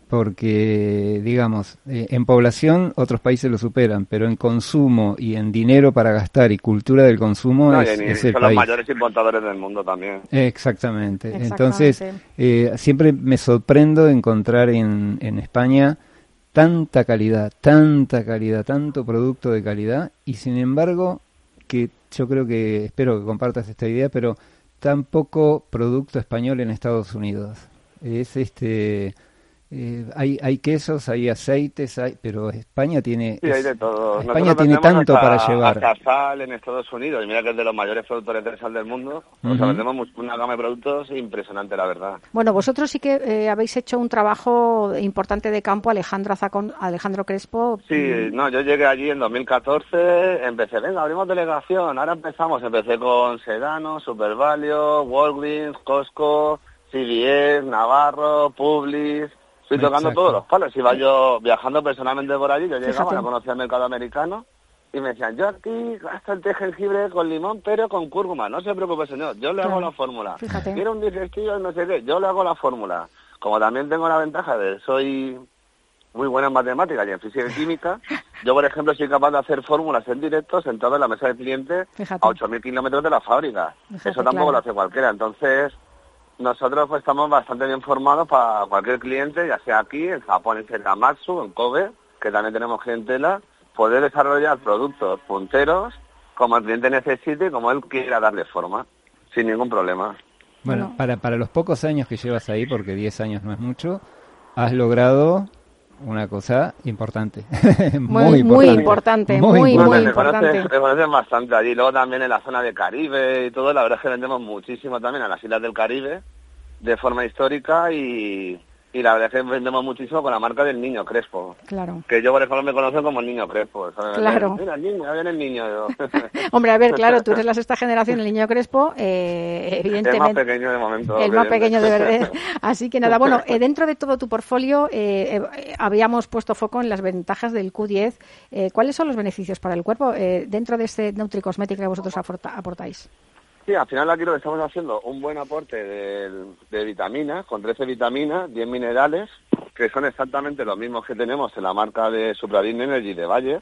S3: Porque, digamos, eh, en población otros países lo superan, pero en consumo y en dinero para gastar y cultura del consumo
S8: No,
S3: es,
S8: y,
S3: es
S8: y
S3: el
S8: son
S3: país.
S8: los mayores importadores del mundo también.
S3: Exactamente.
S2: Exactamente.
S3: Entonces, eh, siempre me sorprendo encontrar en, en España tanta calidad, tanta calidad, tanto producto de calidad, y sin embargo, que yo creo que, espero que compartas esta idea, pero tan poco producto español en Estados Unidos. Es este... Eh, hay hay quesos, hay aceites, hay, pero España tiene
S8: Sí, hay de todo.
S3: España
S8: Nosotros
S3: tiene
S8: vendemos
S3: tanto
S8: hasta,
S3: para llevar.
S8: hasta sal en Estados Unidos, y mira que es de los mayores productores de sal del mundo. O sea,
S3: Uh-huh.
S8: vendemos una gama de productos impresionante, la verdad.
S2: Bueno, vosotros sí que eh, habéis hecho un trabajo importante de campo, Alejandro Zacón, Alejandro Crespo.
S8: Sí, no, yo llegué allí en dos mil catorce, empecé, venga, abrimos delegación, ahora empezamos, empecé con Sedano, Super Value, Walgreens, Costco, C V S, Navarro, Publix... Estoy tocando
S3: Exacto.
S8: todos los palos. Iba yo viajando personalmente por allí, yo llegaba,
S2: Fíjate.
S8: no conocía el mercado americano, y me decían, yo aquí gasto el té jengibre con limón, pero con cúrcuma. No se preocupe, señor, yo le hago
S2: Claro.
S8: la fórmula.
S2: Fíjate.
S8: Quiero un digestivo y no sé qué, yo le hago la fórmula. Como también tengo la ventaja de soy muy buena en matemáticas y en física y química, yo, por ejemplo, soy capaz de hacer fórmulas en directo sentado en la mesa del cliente
S2: Fíjate.
S8: a ocho mil kilómetros de la fábrica.
S2: Fíjate,
S8: Eso tampoco
S2: claro.
S8: lo hace cualquiera. Entonces, nosotros pues estamos bastante bien formados para cualquier cliente, ya sea aquí, en Japón, en Sekamatsu, en Kobe, que también tenemos clientela, poder desarrollar productos punteros como el cliente necesite y como él quiera darle forma, sin ningún problema.
S3: Bueno,
S2: Bueno.
S3: para para los pocos años que llevas ahí, porque diez años no es mucho, has logrado una cosa importante.
S2: Muy, muy importante, muy, muy
S8: Bueno, me
S2: importante.
S8: conocen, me conocen bastante allí. Luego también en la zona de Caribe y todo, la verdad es que vendemos muchísimo también a las islas del Caribe de forma histórica y, y la verdad es que vendemos muchísimo con la marca del Niño Crespo.
S2: Claro.
S8: Que yo, por ejemplo, me conocen como el Niño Crespo. ¿sabes?
S2: Claro.
S8: Mira, el niño, ya viene el niño. Yo.
S2: Hombre, a ver, claro, tú eres la sexta generación, el niño Crespo, eh,
S8: El
S2: evidentemente.
S8: más pequeño de momento.
S2: El más
S8: que-
S2: pequeño de verdad. Así que nada, bueno, eh, dentro de todo tu portfolio eh, eh, habíamos puesto foco en las ventajas del Q diez. Eh, ¿Cuáles son los beneficios para el cuerpo eh, dentro de este NutriCosmética que vosotros aporta- aportáis?
S8: Sí, al final aquí lo que estamos haciendo, un buen aporte de, de vitaminas, con trece vitaminas, diez minerales, que son exactamente los mismos que tenemos en la marca de Supradin Energy de Bayer.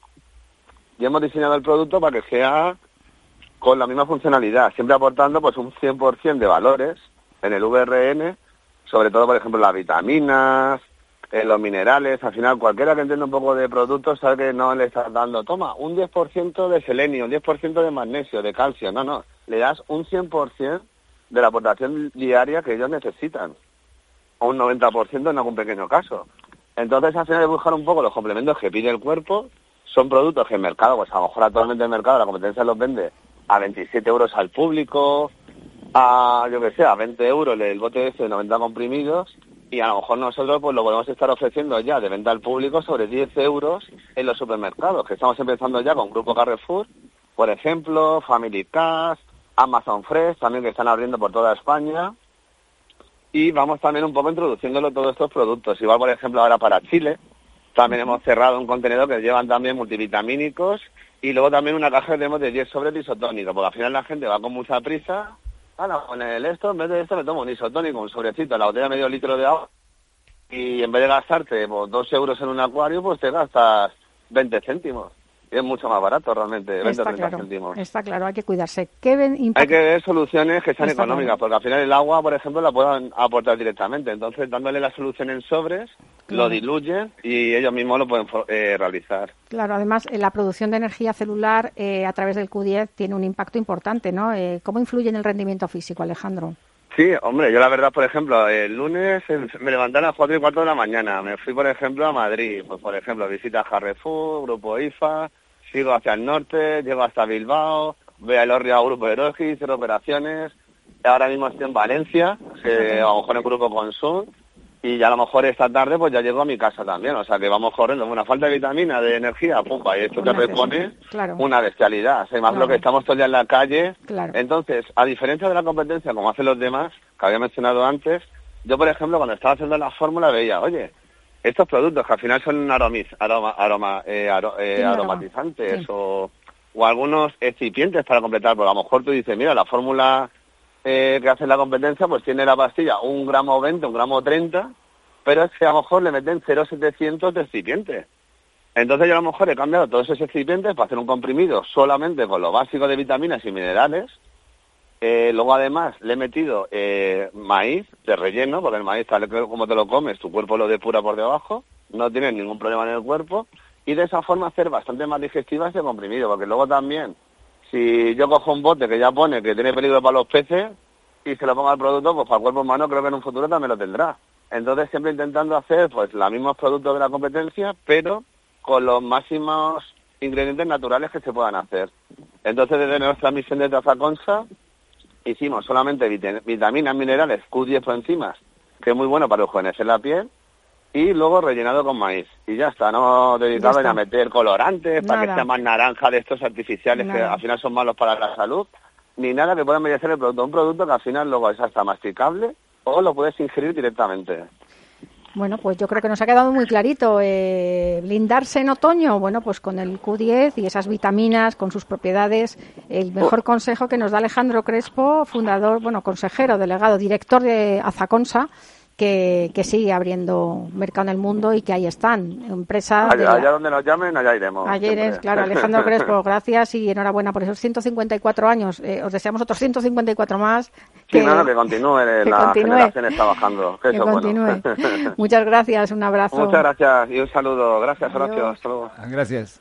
S8: Y hemos diseñado el producto para que sea con la misma funcionalidad, siempre aportando pues un cien por ciento de valores en el V R N sobre todo, por ejemplo, las vitaminas, eh, los minerales. Al final, cualquiera que entienda un poco de productos sabe que no le estás dando, toma, un diez por ciento de selenio, un diez por ciento de magnesio, de calcio. No, no, le das un cien por ciento de la aportación diaria que ellos necesitan, o un noventa por ciento en algún pequeño caso. Entonces, al final, hay que buscar un poco los complementos que pide el cuerpo. Son productos que el mercado, pues a lo mejor actualmente el mercado, la competencia los vende a veintisiete euros al público, a, yo que sé, a veinte euros el bote ese de noventa comprimidos, y a lo mejor nosotros pues lo podemos estar ofreciendo ya de venta al público sobre diez euros en los supermercados, que estamos empezando ya con Grupo Carrefour, por ejemplo, Family Cash, Amazon Fresh, también que están abriendo por toda España, y vamos también un poco introduciéndolo todos estos productos. Igual, por ejemplo, ahora para Chile, también hemos cerrado un contenedor que llevan también multivitamínicos, y luego también una caja que tenemos de diez sobres de isotónico, porque al final la gente va con mucha prisa, ah, con el esto, en vez de esto me tomo un isotónico, un sobrecito, la botella de medio litro de agua, y en vez de gastarte pues, dos euros en un acuario, pues te gastas veinte céntimos. Y es mucho más barato realmente, veinte o treinta céntimos.
S2: Está claro, hay que cuidarse. ¿Qué ven,
S8: hay que ver soluciones que sean
S2: está
S8: económicas,
S2: claro.
S8: Porque al final el agua, por ejemplo, la pueden aportar directamente. Entonces, dándole la solución en sobres, claro, lo diluyen y ellos mismos lo pueden eh, realizar.
S2: Claro, además, eh, la producción de energía celular eh, a través del Q diez tiene un impacto importante, ¿no? Eh, ¿Cómo influye en el rendimiento físico, Alejandro?
S8: Sí, hombre, yo la verdad, por ejemplo, el lunes me levanté a las cuatro y cuarto de la mañana. Me fui, por ejemplo, a Madrid. Pues, por ejemplo, visita a Carrefour, Grupo I F A, sigo hacia el norte, llego hasta Bilbao, voy a Elorrio a Grupo Eroski, cero operaciones. Ahora mismo estoy en Valencia, que a lo mejor en Grupo Consum, y ya a lo mejor esta tarde pues ya llego a mi casa también. O sea que vamos corriendo. Una falta de vitamina, de energía, pumpa, y esto te repone
S2: claro.
S8: una bestialidad. O sea, más
S2: claro.
S8: lo que estamos todo el día en la calle.
S2: Claro.
S8: Entonces, a diferencia de la competencia, como hacen los demás, que había mencionado antes, yo, por ejemplo, cuando estaba haciendo la fórmula veía, oye, estos productos que al final son aromis, aroma, aroma, eh, aro, eh, sí, aromatizantes sí. o, o algunos excipientes para completar, porque a lo mejor tú dices, mira, la fórmula eh, que hace la competencia pues tiene la pastilla un gramo veinte, un gramo treinta, pero es que a lo mejor le meten cero coma setecientos de excipiente. Entonces yo a lo mejor he cambiado todos esos excipientes para hacer un comprimido solamente con lo básico de vitaminas y minerales. Eh, luego además le he metido eh, maíz de relleno, porque el maíz tal como te lo comes, tu cuerpo lo depura por debajo, no tienes ningún problema en el cuerpo, y de esa forma hacer bastante más digestiva ese comprimido, porque luego también, si yo cojo un bote que ya pone que tiene peligro para los peces, y se lo pongo al producto, pues para el cuerpo humano creo que en un futuro también lo tendrá. Entonces siempre intentando hacer pues los mismos productos de la competencia, pero con los máximos ingredientes naturales que se puedan hacer. Entonces desde nuestra misión de Tazaconsa hicimos solamente vit- vitaminas, minerales, Q diez por encima, que es muy bueno para rejuvenecer la piel, y luego rellenado con maíz. Y ya está, no dedicaban a meter colorantes nada. Para que sea más naranja de estos artificiales nada. Que al final son malos para la salud, ni nada que pueda embellecer el producto. Un producto que al final luego es hasta masticable o lo puedes ingerir directamente.
S2: Bueno, pues yo creo que nos ha quedado muy clarito. Eh, blindarse en otoño, bueno, pues con el Q diez y esas vitaminas, con sus propiedades, el mejor consejo que nos da Alejandro Crespo, fundador, bueno, consejero, delegado, director de Azaconsa, que, que sigue abriendo mercado en el mundo y que ahí están, empresas...
S8: Allá, allá donde nos llamen, allá iremos.
S2: Allá iremos, claro. Alejandro Crespo, gracias y enhorabuena por esos ciento cincuenta y cuatro años. Eh, os deseamos otros ciento cincuenta y cuatro más.
S8: Que, sí, no, no, que continúe que la continúe, generación está bajando. Que, que eso continúe. Bueno.
S2: Muchas gracias, un abrazo.
S8: Muchas gracias y un saludo. Gracias, Horacio. Hasta luego.
S3: Gracias.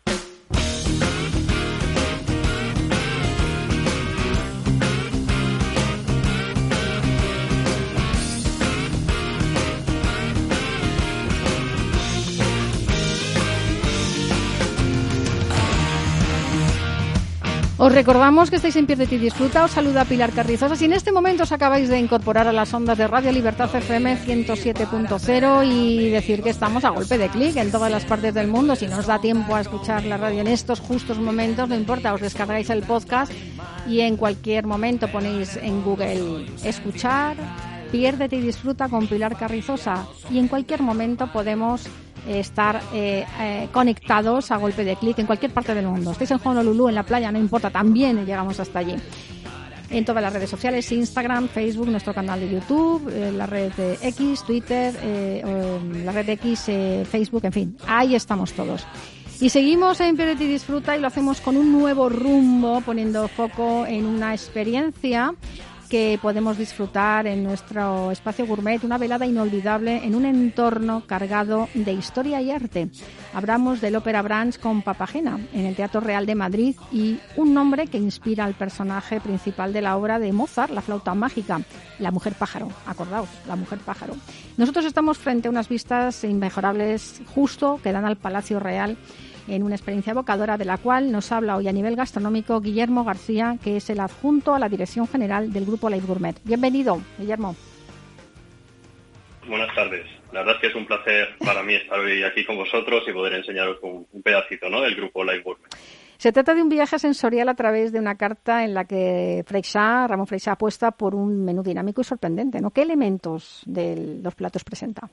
S2: Os recordamos que estáis en Piérdete y Disfruta. Os saluda Pilar Carrizosa. Si en este momento os acabáis de incorporar a las ondas de Radio Libertad F M ciento siete punto cero y decir que estamos a golpe de clic en todas las partes del mundo. Si no os da tiempo a escuchar la radio en estos justos momentos, no importa, os descargáis el podcast y en cualquier momento ponéis en Google escuchar Piérdete y Disfruta con Pilar Carrizosa y en cualquier momento podemos estar eh, eh, conectados a golpe de clic en cualquier parte del mundo. Estáis en Honolulu, en la playa, no importa, también llegamos hasta allí. En todas las redes sociales, Instagram, Facebook, nuestro canal de YouTube, eh, la red de X, Twitter, eh, eh, la red de X, eh, Facebook, en fin, ahí estamos todos. Y seguimos en Piérdete y Disfruta y lo hacemos con un nuevo rumbo, poniendo foco en una experiencia que podemos disfrutar en nuestro espacio gourmet, una velada inolvidable en un entorno cargado de historia y arte. Hablamos del Ópera Branch con Papagena en el Teatro Real de Madrid y un nombre que inspira al personaje principal de la obra de Mozart, La flauta mágica, la mujer pájaro. Acordaos, la mujer pájaro. Nosotros estamos frente a unas vistas inmejorables justo que dan al Palacio Real, en una experiencia evocadora de la cual nos habla hoy a nivel gastronómico Guillermo García, que es el adjunto a la Dirección General del Grupo Live Gourmet. Bienvenido, Guillermo.
S9: Buenas tardes. La verdad es que es un placer para mí estar hoy aquí con vosotros y poder enseñaros un, un pedacito, ¿no?, del Grupo Live Gourmet.
S2: Se trata de un viaje sensorial a través de una carta en la que Freixas, Ramón Freixas apuesta por un menú dinámico y sorprendente, ¿no? ¿Qué elementos de los platos presenta?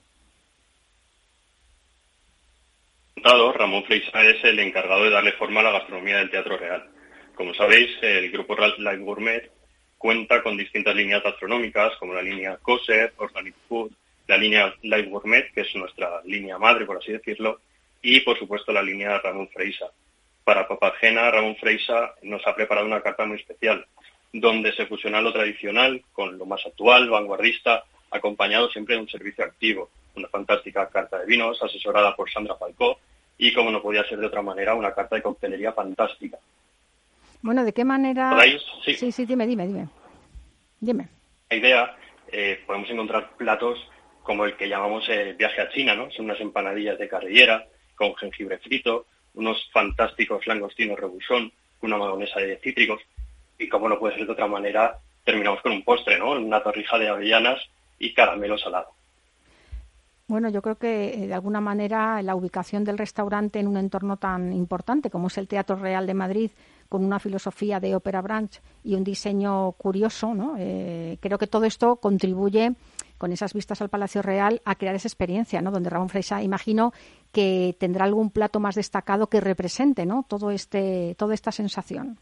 S9: Ramón Freixas es el encargado de darle forma a la gastronomía del Teatro Real. Como sabéis, el Grupo Live Gourmet cuenta con distintas líneas gastronómicas, como la línea Kosher, Organic Food, la línea Live Gourmet, que es nuestra línea madre, por así decirlo, y, por supuesto, la línea Ramón Freixas. Para Papagena, Ramón Freixas nos ha preparado una carta muy especial, donde se fusiona lo tradicional con lo más actual, vanguardista, acompañado siempre de un servicio activo. Una fantástica carta de vinos, asesorada por Sandra Falcó, y, como no podía ser de otra manera, una carta de coctelería fantástica.
S2: Bueno, ¿de qué manera...?
S9: ¿Podéis? Sí.
S2: sí, sí, dime, dime, dime. Dime.
S9: La idea, eh, podemos encontrar platos como el que llamamos el viaje a China, ¿no? Son unas empanadillas de carrillera con jengibre frito, unos fantásticos langostinos rebusón, una mayonesa de cítricos, y, como no puede ser de otra manera, terminamos con un postre, ¿no? Una torrija de avellanas y caramelo salado.
S2: Bueno, yo creo que de alguna manera la ubicación del restaurante en un entorno tan importante como es el Teatro Real de Madrid, con una filosofía de Ópera Branch y un diseño curioso, ¿no? Eh, creo que todo esto contribuye, con esas vistas al Palacio Real, a crear esa experiencia, ¿no? Donde Ramón Freixas, imagino que tendrá algún plato más destacado que represente, ¿no?, todo este, toda esta sensación.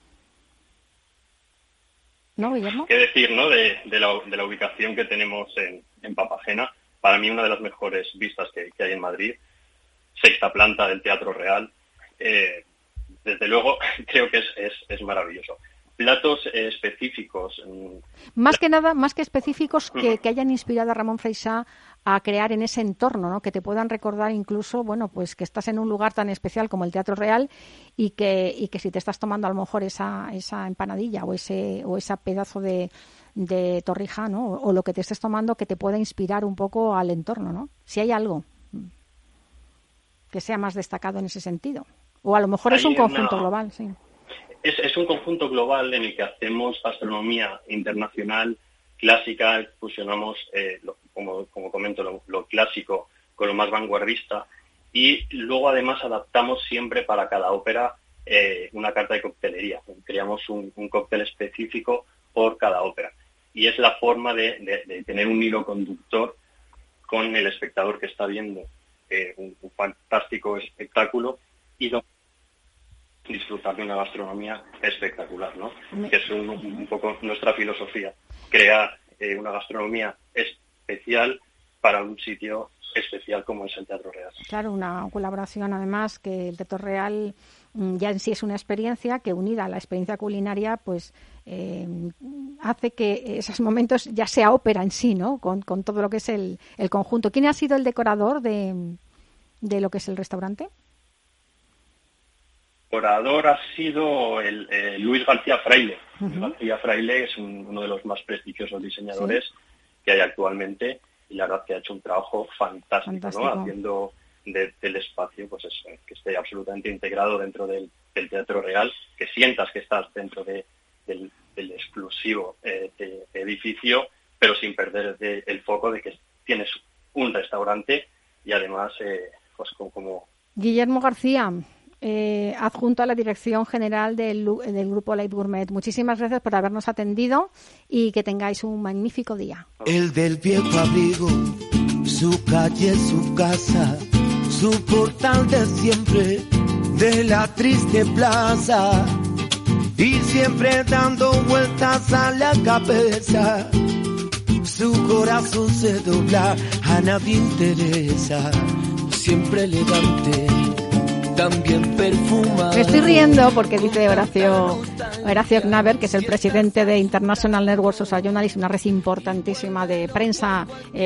S2: ¿No, Guillermo?
S9: ¿Qué decir, no?, de, de, la, de la ubicación que tenemos en, en Papagena. Para mí, una de las mejores vistas que, que hay en Madrid, sexta planta del Teatro Real. Eh, desde luego, creo que es, es, es maravilloso. Platos eh, específicos.
S2: Más que nada, más que específicos, que, que hayan inspirado a Ramón Freixas a crear en ese entorno, ¿no? Que te puedan recordar incluso, bueno, pues que estás en un lugar tan especial como el Teatro Real y que, y que si te estás tomando a lo mejor esa, esa empanadilla o ese, o ese pedazo de, de torrija, ¿no?, o lo que te estés tomando, que te pueda inspirar un poco al entorno, ¿no? Si hay algo que sea más destacado en ese sentido. O a lo mejor hay es un conjunto una... global, sí.
S9: Es, es un conjunto global en el que hacemos gastronomía internacional, clásica, fusionamos, eh, lo, como, como comento, lo, lo clásico con lo más vanguardista, y luego además adaptamos siempre para cada ópera eh, una carta de coctelería. Creamos un, un cóctel específico por cada ópera. Y es la forma de, de, de tener un hilo conductor con el espectador que está viendo eh, un, un fantástico espectáculo y lo disfrutar de una gastronomía espectacular, ¿no? Que es un, un poco nuestra filosofía, crear eh, una gastronomía especial para un sitio especial como es el Teatro Real.
S2: Claro, una colaboración además que el Teatro Real ya en sí es una experiencia que, unida a la experiencia culinaria, pues eh, hace que esos momentos ya sea ópera en sí, ¿no?, con, con todo lo que es el, el conjunto. ¿Quién ha sido el decorador de, de lo que es el restaurante?
S9: El decorador ha sido el, eh, Luis García Fraile. Uh-huh. Luis García Fraile es un, uno de los más prestigiosos diseñadores ¿sí? que hay actualmente, y la verdad que ha hecho un trabajo fantástico, fantástico. ¿no? Haciendo de, del espacio pues eso, que esté absolutamente integrado dentro del, del Teatro Real, que sientas que estás dentro de, del, del exclusivo eh, de, de edificio, pero sin perder de, el foco de que tienes un restaurante y además eh, pues como, como...
S2: Guillermo García, Eh, adjunto a la Dirección General del, del Grupo Live Gourmet. Muchísimas gracias por habernos atendido y que tengáis un magnífico día.
S7: El del viejo abrigo, su calle, su casa, su portal de siempre, de la triste plaza, y siempre dando vueltas a la cabeza, su corazón se dobla, a nadie interesa, siempre elegante, también perfuma.
S2: Me estoy riendo porque dice Horacio, Horacio Knaber, que es el presidente de International Networks of Journalists, una red importantísima de prensa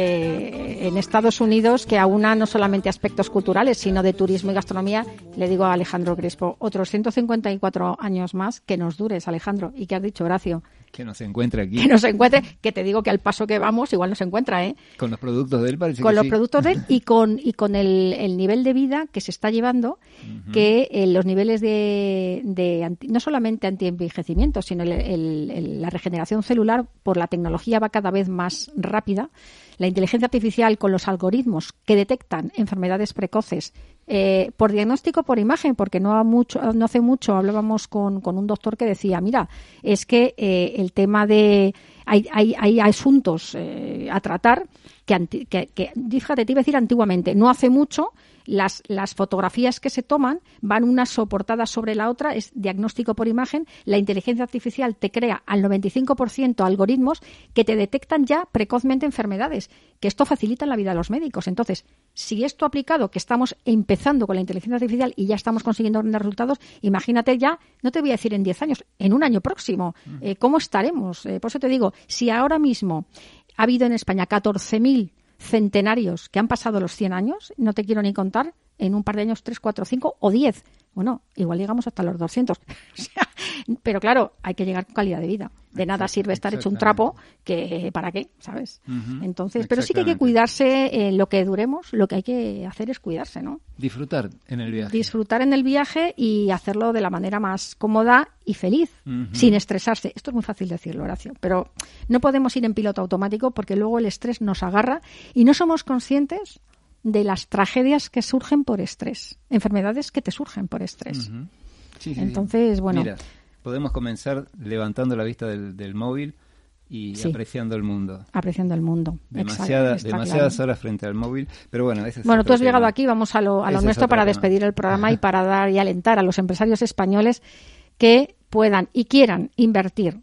S2: eh, en Estados Unidos, que aúna no solamente aspectos culturales, sino de turismo y gastronomía. Le digo a Alejandro Crespo, otros ciento cincuenta y cuatro años más, que nos dures, Alejandro. ¿Y qué has dicho, Horacio?
S3: Que nos encuentre aquí.
S2: Que nos encuentre, que te digo que al paso que vamos igual nos encuentra, ¿eh?
S3: Con los productos de él parece
S2: Con
S3: que
S2: los
S3: sí.
S2: productos de él y con y con el, el nivel de vida que se está llevando, uh-huh. que eh, los niveles de, de anti, no solamente antienvejecimiento, sino el, el, el, la regeneración celular por la tecnología va cada vez más rápida. La inteligencia artificial con los algoritmos que detectan enfermedades precoces eh, por diagnóstico, por imagen, porque no, ha mucho, no hace mucho hablábamos con, con un doctor que decía, mira, es que eh, el tema de... Hay, hay, hay asuntos eh, a tratar que, anti, que, que, fíjate, te iba a decir antiguamente, no hace mucho, las, las fotografías que se toman van una soportada sobre la otra, es diagnóstico por imagen, la inteligencia artificial te crea al noventa y cinco por ciento algoritmos que te detectan ya precozmente enfermedades, que esto facilita la vida de los médicos. Entonces, si esto aplicado, que estamos empezando con la inteligencia artificial y ya estamos consiguiendo grandes resultados, imagínate ya, no te voy a decir en diez años, en un año próximo, eh, ¿cómo estaremos? Eh, por eso te digo, si ahora mismo ha habido en España catorce mil centenarios que han pasado los cien años, no te quiero ni contar, en un par de años tres, cuatro, cinco o diez. Bueno, igual llegamos hasta los doscientos. O sea, pero claro, hay que llegar con calidad de vida. De nada sirve estar hecho un trapo, que ¿para qué? ¿Sabes? Uh-huh. Entonces, pero sí que hay que cuidarse en lo que duremos, lo que hay que hacer es cuidarse, ¿no?
S3: Disfrutar en el viaje.
S2: Disfrutar en el viaje y hacerlo de la manera más cómoda y feliz, uh-huh. sin estresarse. Esto es muy fácil decirlo, Horacio, pero no podemos ir en piloto automático porque luego el estrés nos agarra y no somos conscientes de las tragedias que surgen por estrés, enfermedades que te surgen por estrés. Uh-huh. Sí, sí, Entonces, bueno...
S3: Mira, podemos comenzar levantando la vista del, del móvil y sí. apreciando el mundo.
S2: Apreciando el mundo.
S3: Demasiada, demasiadas claro. horas frente al móvil, pero bueno... Ese es
S2: bueno, tú has tema. llegado aquí, vamos a lo, a lo nuestro para tema. despedir el programa y para dar y alentar a los empresarios españoles que puedan y quieran invertir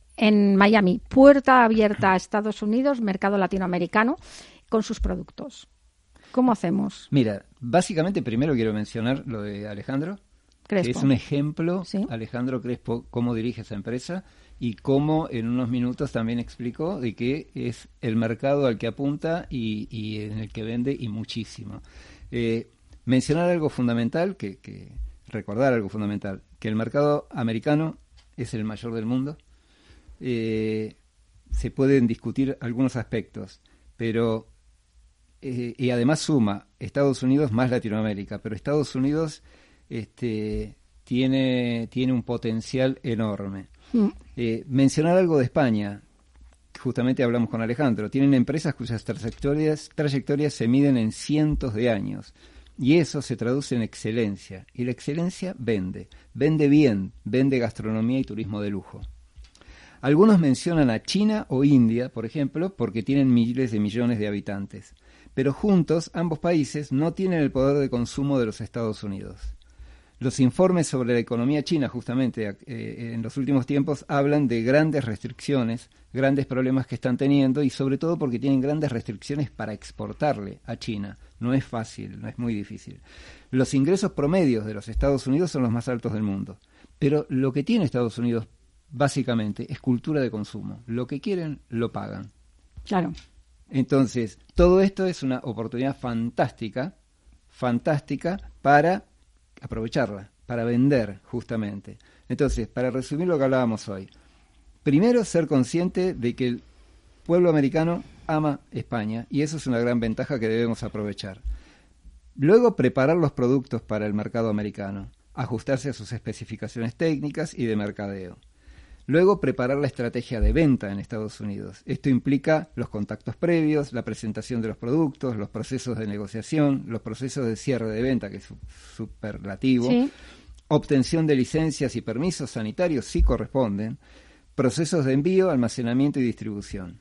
S2: en Miami, puerta abierta a Estados Unidos, mercado latinoamericano, con sus productos. ¿Cómo hacemos?
S3: Mira, básicamente primero quiero mencionar lo de Alejandro, Crespo. Que es un ejemplo, ¿sí? Alejandro Crespo, cómo dirige esa empresa y cómo en unos minutos también explicó de que es el mercado al que apunta y, y en el que vende y muchísimo. Eh, mencionar algo fundamental, que, que recordar algo fundamental, que el mercado americano es el mayor del mundo. Eh, se pueden discutir algunos aspectos, pero... Eh, y además suma Estados Unidos más Latinoamérica, pero Estados Unidos este, tiene, tiene un potencial enorme. Mm. Eh, mencionar algo de España, justamente hablamos con Alejandro, tienen empresas cuyas trayectorias, trayectorias se miden en cientos de años, y eso se traduce en excelencia, y la excelencia vende, vende bien, vende gastronomía y turismo de lujo. Algunos mencionan a China o India, por ejemplo, porque tienen miles de millones de habitantes. Pero juntos, ambos países no tienen el poder de consumo de los Estados Unidos. Los informes sobre la economía china, justamente, eh, en los últimos tiempos, hablan de grandes restricciones, grandes problemas que están teniendo, y sobre todo porque tienen grandes restricciones para exportarle a China. No es fácil, no es muy difícil. Los ingresos promedios de los Estados Unidos son los más altos del mundo. Pero lo que tiene Estados Unidos, básicamente, es cultura de consumo. Lo que quieren, lo pagan.
S2: Claro.
S3: Entonces, todo esto es una oportunidad fantástica, fantástica para aprovecharla, para vender, justamente. Entonces, para resumir lo que hablábamos hoy, primero, ser consciente de que el pueblo americano ama España, y eso es una gran ventaja que debemos aprovechar. Luego, preparar los productos para el mercado americano, ajustarse a sus especificaciones técnicas y de mercadeo. Luego, preparar la estrategia de venta en Estados Unidos. Esto implica los contactos previos, la presentación de los productos, los procesos de negociación, los procesos de cierre de venta, que es superlativo, sí. Obtención de licencias y permisos sanitarios, si corresponden, procesos de envío, almacenamiento y distribución.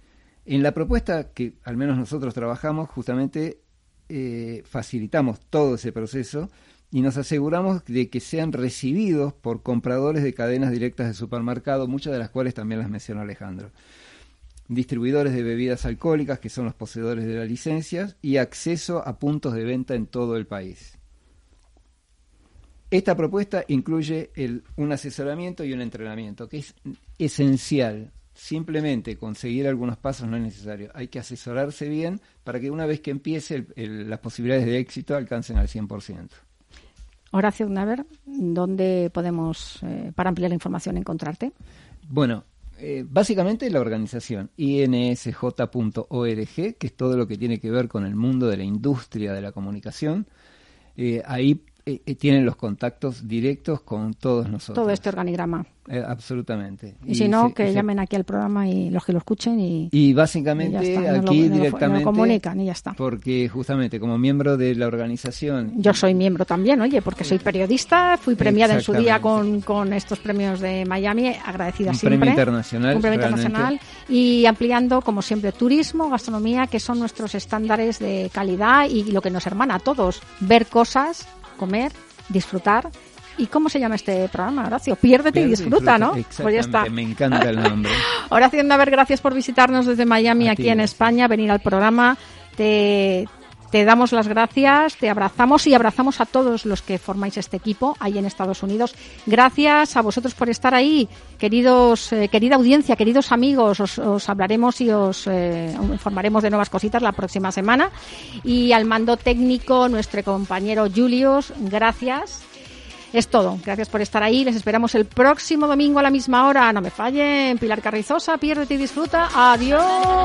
S3: En la propuesta que al menos nosotros trabajamos, justamente eh, facilitamos todo ese proceso y nos aseguramos de que sean recibidos por compradores de cadenas directas de supermercado, muchas de las cuales también las mencionó Alejandro. Distribuidores de bebidas alcohólicas, que son los poseedores de las licencias, y acceso a puntos de venta en todo el país. esta propuesta incluye el, un asesoramiento y un entrenamiento, que es esencial. Simplemente conseguir algunos pasos no es necesario. Hay que asesorarse bien para que una vez que empiece el, el, las posibilidades de éxito alcancen al cien por ciento.
S2: Horacio Dnaver, ¿dónde podemos, eh, para ampliar la información, encontrarte?
S3: Bueno, eh, básicamente la organización I N S J punto org, que es todo lo que tiene que ver con el mundo de la industria de la comunicación. Eh, ahí eh, tienen los contactos directos con todos nosotros.
S2: Todo este organigrama.
S3: Eh, absolutamente.
S2: Y, y si no, se, que se, llamen aquí al programa y los que lo escuchen y...
S3: Y básicamente y
S2: está,
S3: aquí
S2: lo,
S3: directamente...
S2: Lo comunican y ya está.
S3: Porque justamente como miembro de la organización...
S2: Yo soy miembro también, oye, porque soy periodista, fui premiada en su día con, con estos premios de Miami, agradecida
S3: un
S2: siempre.
S3: Premio internacional.
S2: Un premio
S3: realmente.
S2: internacional. Y ampliando, como siempre, turismo, gastronomía, que son nuestros estándares de calidad y lo que nos hermana a todos. Ver cosas, comer, disfrutar. ¿Y cómo se llama este programa, Horacio? Piérdete Pierde y disfruta, disfruta, ¿no?
S3: Exactamente,
S2: pues ya está.
S3: Me encanta el nombre.
S2: Horacio Dnaver, gracias por visitarnos desde Miami, a aquí ti, en gracias. España, venir al programa. Te, te damos las gracias, te abrazamos y abrazamos a todos los que formáis este equipo ahí en Estados Unidos. Gracias a vosotros por estar ahí, queridos, eh, querida audiencia, queridos amigos. Os, os hablaremos y os eh, informaremos de nuevas cositas la próxima semana. Y al mando técnico, nuestro compañero Julius, gracias. Es todo. Gracias por estar ahí. Les esperamos el próximo domingo a la misma hora. No me fallen. Pilar Carrizosa, piérdete y disfruta. Adiós.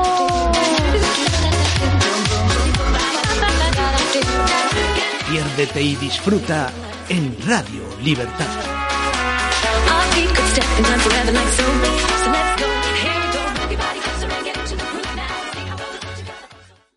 S1: Piérdete y disfruta en Radio Libertad.